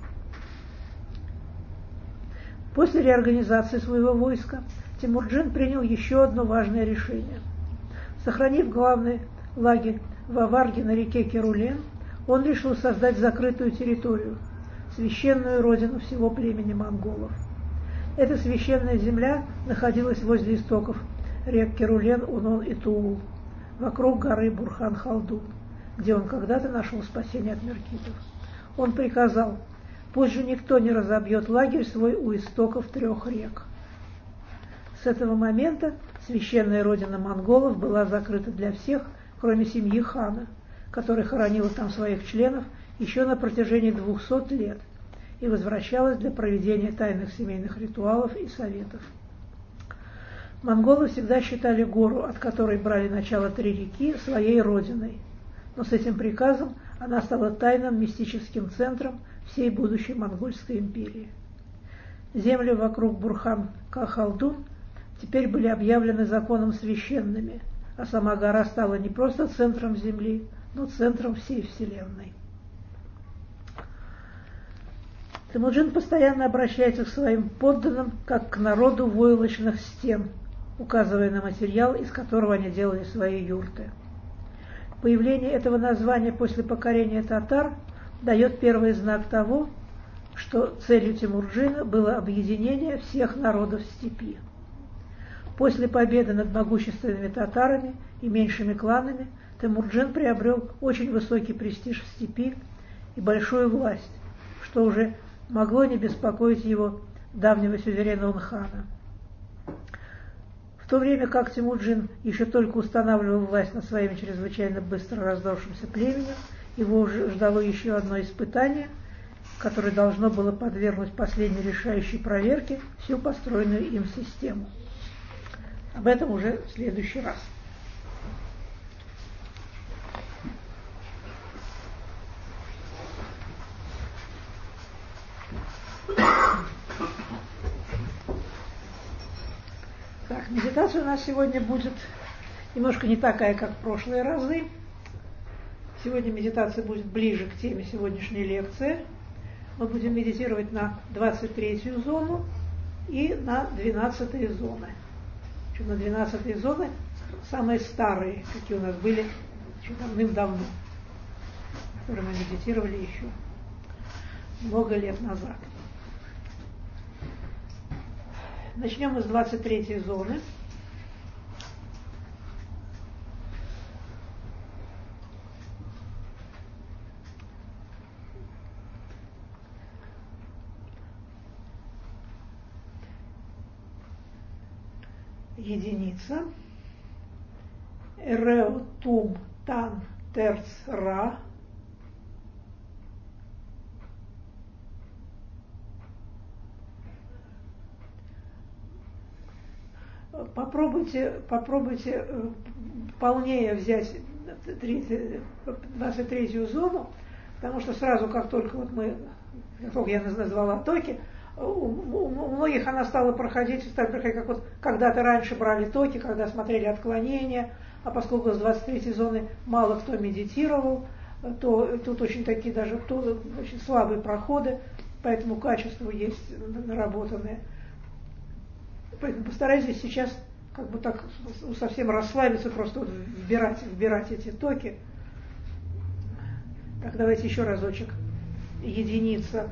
После реорганизации своего войска Темуджин принял еще одно важное решение. Сохранив главный лагерь в Аварге на реке Керулен, он решил создать закрытую территорию, священную родину всего племени монголов. Эта священная земля находилась возле истоков рек Керулен, Унон и Туул, вокруг горы Бурхан-Халдун, где он когда-то нашел спасение от меркитов. Он приказал: пусть же никто не разобьет лагерь свой у истоков 3 рек. С этого момента священная родина монголов была закрыта для всех, кроме семьи хана, которая хоронила там своих членов еще на протяжении 200 лет и возвращалась для проведения тайных семейных ритуалов и советов. Монголы всегда считали гору, от которой брали начало 3 реки, своей родиной, но с этим приказом она стала тайным мистическим центром всей будущей монгольской империи. Земли вокруг Бурхан-Халдун теперь были объявлены законом священными, а сама гора стала не просто центром Земли, но центром всей Вселенной. Темуджин постоянно обращается к своим подданным, как к народу войлочных стен, указывая на материал, из которого они делали свои юрты. Появление этого названия после покорения татар дает первый знак того, что целью Темуджина было объединение всех народов степи. После победы над могущественными татарами и меньшими кланами Темуджин приобрел очень высокий престиж в степи и большую власть, что уже могло не беспокоить его давнего сюзерена Унхана. В то время как Темуджин еще только устанавливал власть над своим чрезвычайно быстро раздавшимся племенем, его уже ждало еще одно испытание, которое должно было подвергнуть последней решающей проверке всю построенную им систему. Об этом уже в следующий раз. Так, медитация у нас сегодня будет немножко не такая, как в прошлые разы. Сегодня медитация будет ближе к теме сегодняшней лекции. Мы будем медитировать на 23-ю зону и на 12-ю зоны. Причем на 12-й зоны самые старые, какие у нас были еще давным-давно, которые мы медитировали еще много лет назад. Начнем мы с 23-й зоны. Единица. Эрео тум тан терц ра. Попробуйте полнее взять 23-ю зону, потому что сразу, как только я назвала токи, у многих она стала проходить, как вот когда-то раньше брали токи, когда смотрели отклонения, а поскольку с 23-й зоны мало кто медитировал, то тут очень такие даже очень слабые проходы, поэтому качество есть наработанное. Поэтому постарайтесь сейчас как бы так совсем расслабиться, просто вот вбирать эти токи. Так, давайте еще разочек. Единица.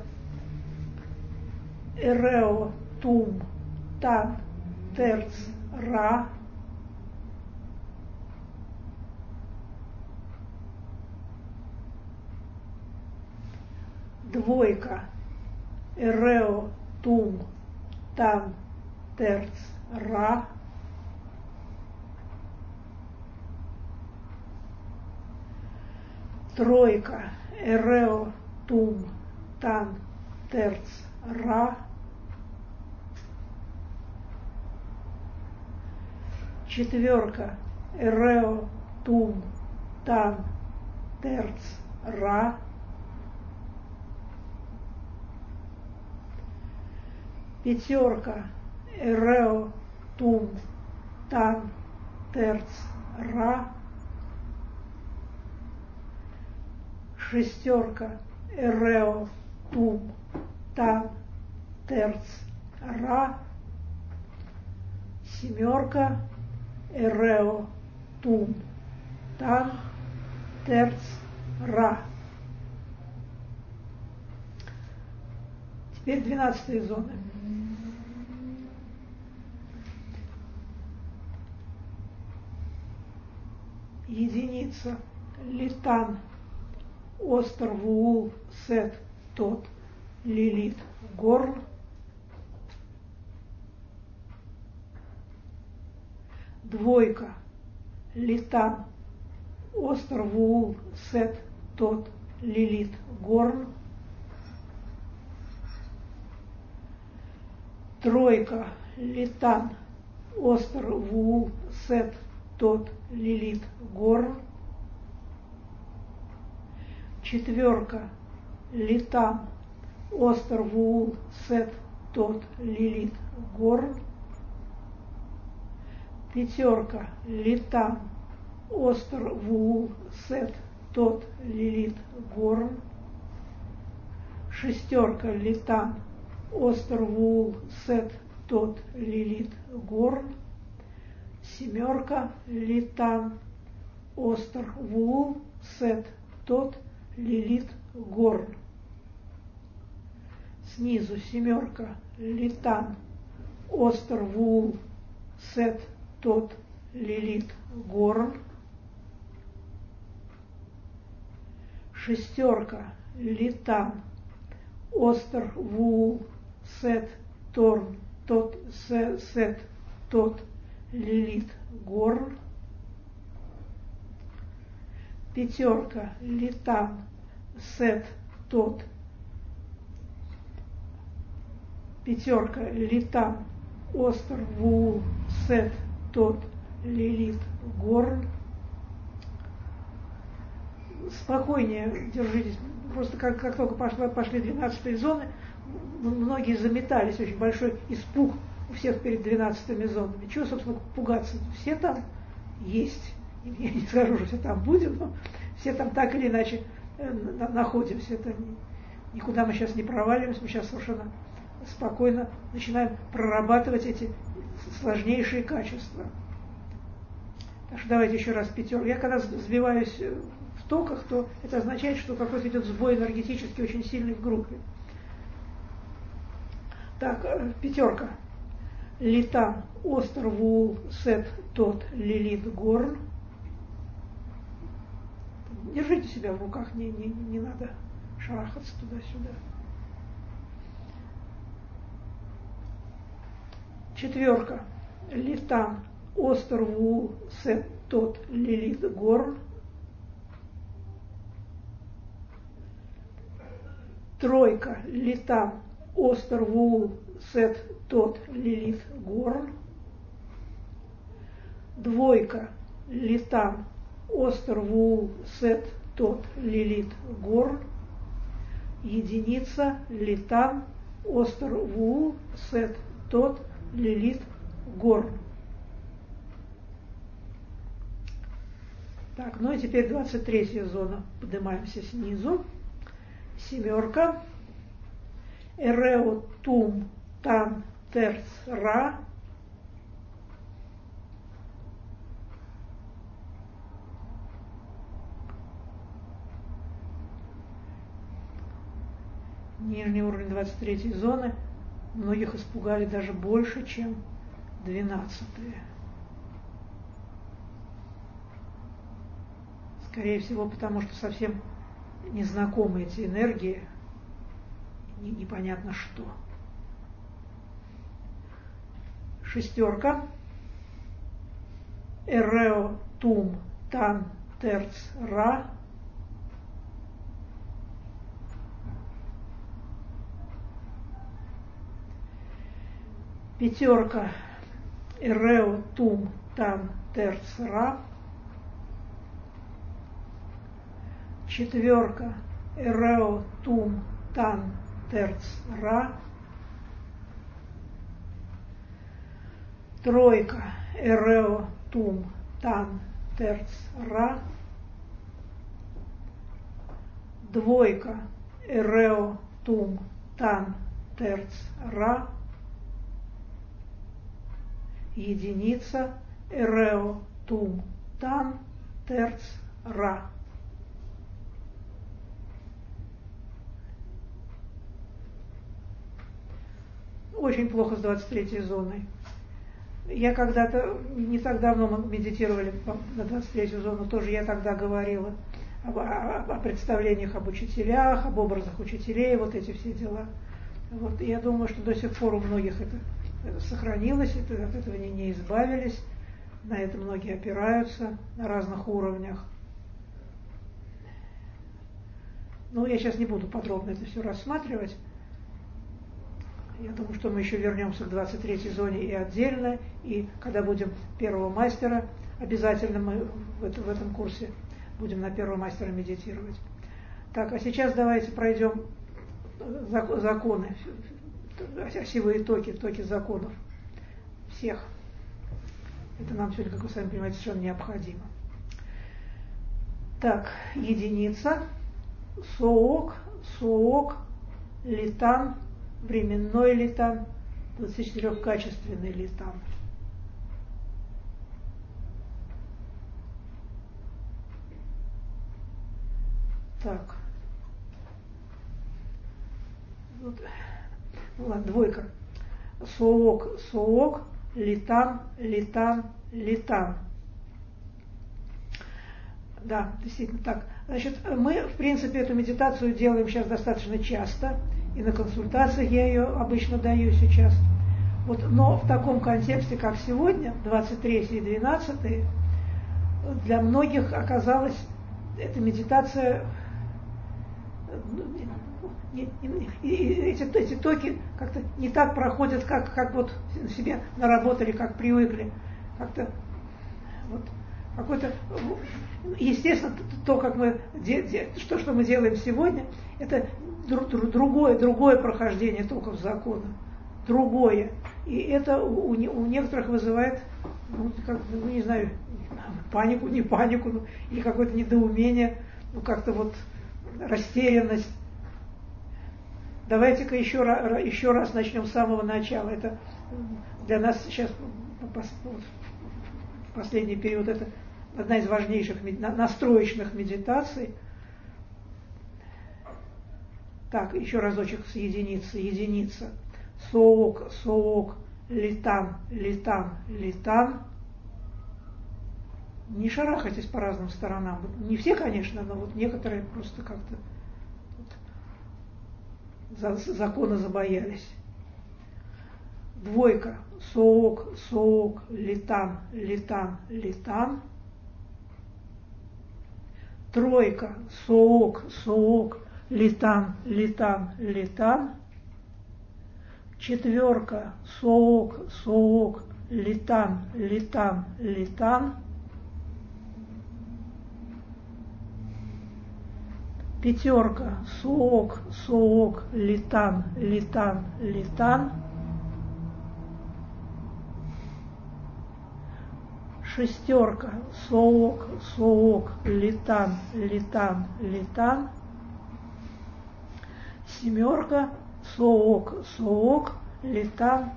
Эрео тум тан терц ра. Двойка. Эрео тум тан терц ра. Тройка. Эрео тум тан терц ра. Четверка. Эрео тум тан терц ра. Пятерка. Эрео тум тан терц ра. Шестерка. Эрео тум тан терц ра. Семерка. Эрео тум тан терц ра. Теперь 12-я зона. Единица. Литан. Остер вуул сет тот лилит горн. Двойка. Литан. Остер вуул сет тот лилит горн. Тройка. Литан. Остер вуул сет тот лилит горн. Четверка. Литан. Остер вуул сет тот лилит горн. Пятерка, Литан, Остр, Вуул, Сет, Тот, Лилит, Горн. Шестерка, Литан, Остр, Вуул, Сет, Тот, Лилит, Горн. Семерка, Литан, Остр, Вуул, Сет, Тот, Лилит, Горн. Снизу семерка, Литан, Остр, Вуул, Сет, Тот, Лилит, Горн. Шестерка, Литан, Остр, Вуул, Сет, Торн, Тот, Сет, Тот, Лилит, Горн. Пятерка, Литан, Сет, Тот. Пятерка, Литан, Остр, Вуул, Сет, Тот, Лилит, Горн. Спокойнее держитесь. Просто как только пошли 12 зоны, многие заметались, очень большой испуг у всех перед 12 зонами. Чего, собственно, пугаться? Все там есть. Я не скажу, что все там будем, но все там так или иначе находимся. Это никуда мы сейчас не проваливаемся, мы сейчас совершенно спокойно начинаем прорабатывать эти сложнейшие качества. Так что давайте еще раз пятерку. Я когда сбиваюсь в токах, то это означает, что какой-то идет сбой энергетически очень сильный в группе. Так, пятерка. Литан, Остр, Вуул, Сет, Тот, Лилит, Горн. Держите себя в руках, не надо шарахаться туда-сюда. Четверка. Литан, Остр, Вуул, Сет, Тот, Лилит, Горн. Тройка. Литан, Остр, Вуул, Сет, Тот, Лилит, Горн. Двойка. Литан, Остр, Вуул, Сет, Тот, Лилит, Горн. Единица. Литан, Остр, Вуул, Сет, Тот, Лилит, Горн. Так, ну и теперь 23 зона. Поднимаемся снизу. Семерка. Эрео, Тум, Тан, Терц, Ра. Нижний уровень 23 зоны многих испугали даже больше, чем 12-е. Скорее всего, потому что совсем незнакомы эти энергии, непонятно что. Шестерка. Эрео, Тум, Тан, Терц, Ра. Пятерка. Эрео, Тум, Тан, Терц, Ра. Четверка. Эрео, Тум, Тан, Терц, Ра. Тройка. Эрео, Тум, Тан, Терц, Ра. Двойка. Эрео, Тум, Тан, Терц, Ра. Единица. Эрео, Тум, Тан, Терц, Ра. Очень плохо с 23 зоной. Я когда-то, не так давно мы медитировали на 23 зону, тоже я тогда говорила о представлениях об учителях, об образах учителей, вот эти все дела. Вот, я думаю, что до сих пор у многих это сохранилось, от этого не избавились, на это многие опираются на разных уровнях. Ну, я сейчас не буду подробно это все рассматривать. Я думаю, что мы еще вернемся к 23-й зоне и отдельно, и когда будем первого мастера, обязательно мы в этом курсе будем на первого мастера медитировать. Так, а сейчас давайте пройдем законы, осевые токи законов всех. Это нам сегодня, как вы сами понимаете, совершенно необходимо. Так, единица, соок, литан, временной литан, 24-качественный литан. Так. Вот. Ну ладно, двойка. Соок, литан. Да, действительно так. Значит, мы, в принципе, эту медитацию делаем сейчас достаточно часто, и на консультациях я ее обычно даю сейчас. Вот, но в таком контексте, как сегодня, 23 и 12, для многих оказалась эта медитация, эти токи как-то не так проходят, как вот себе наработали, как привыкли. Как-то вот какой-то, естественно, то, как мы что мы делаем сегодня, это другое прохождение токов закона, другое. И это у некоторых вызывает, ну, как, ну, не знаю, панику, не панику, ну, или какое-то недоумение, ну, как-то вот растерянность. Давайте-ка еще раз начнем с самого начала. Это для нас сейчас, в последний период, это одна из важнейших настроечных медитаций. Так, еще разочек с единицы. Единица. Соок, литан. Не шарахайтесь по разным сторонам. Не все, конечно, но вот некоторые просто как-то закона забоялись. Двойка. Соок, литан. Тройка. Соок, литан. Четверка. Соок, литан. Пятерка. Соок, литан. Шестерка. Соок, литан. Семерка. Соок, литан.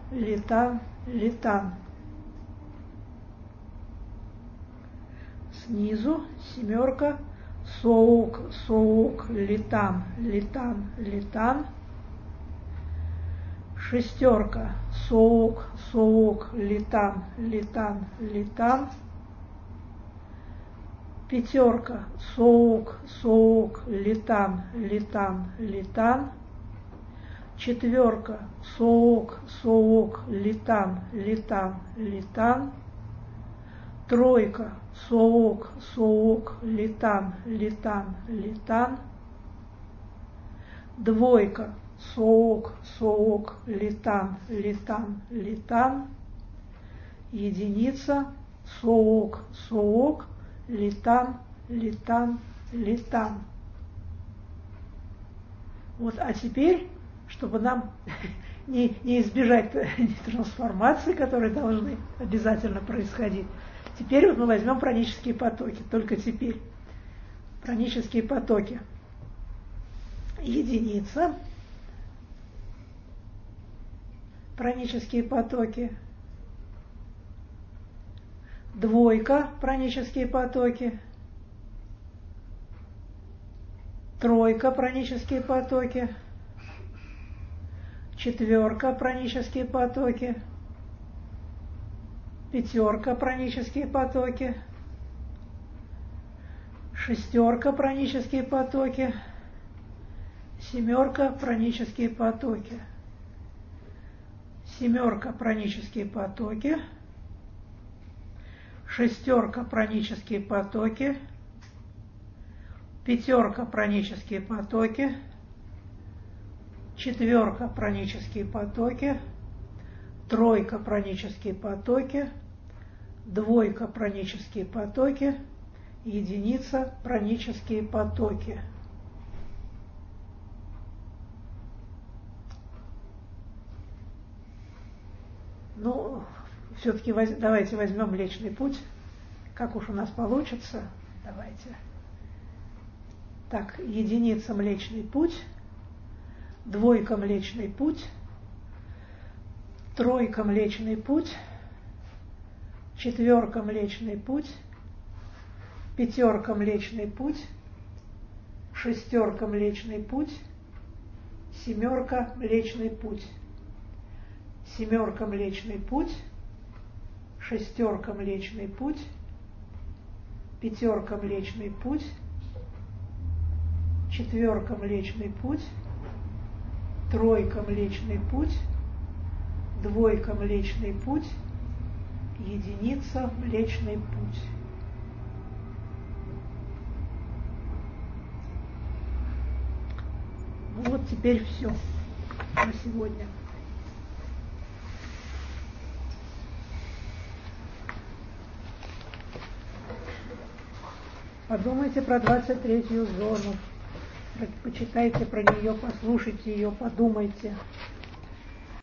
Снизу семерка. Соок, литан. Шестерка. Соок, литан. Пятерка. Соок, литан. Четверка. Соок, литан. Тройка. Соок, литан. Двойка. Соок, литан. Единица. Соок, литан. Вот, а теперь, чтобы нам не избежать трансформации, которые должны обязательно происходить, теперь вот мы возьмем пранические потоки, только теперь. Пранические потоки. Единица. Пранические потоки. Двойка. Пранические потоки. Тройка. Пранические потоки. Четверка. Пранические потоки. Пятерка. Пранические потоки. Шестерка. Пранические потоки. Семерка. Пранические потоки. Семерка. Пранические потоки. Шестерка. Пранические потоки. Пятерка. Пранические потоки. Четверка. Пранические потоки. Тройка. Пранические потоки. Двойка. Пранические потоки. Единица. Пранические потоки. Ну, все-таки давайте возьмем Млечный Путь. Как уж у нас получится. Давайте. Так, единица Млечный Путь, двойка Млечный Путь, тройка Млечный Путь, четверка Млечный Путь, пятерка Млечный Путь, шестерка Млечный Путь, семерка Млечный Путь, семерка Млечный Путь, шестерка Млечный Путь, пятерка Млечный Путь, четверка Млечный Путь, тройка Млечный Путь, двойка Млечный Путь, единица Млечный Путь. Ну вот теперь все на сегодня. Подумайте про 23-ю зону, почитайте про нее, послушайте ее, подумайте.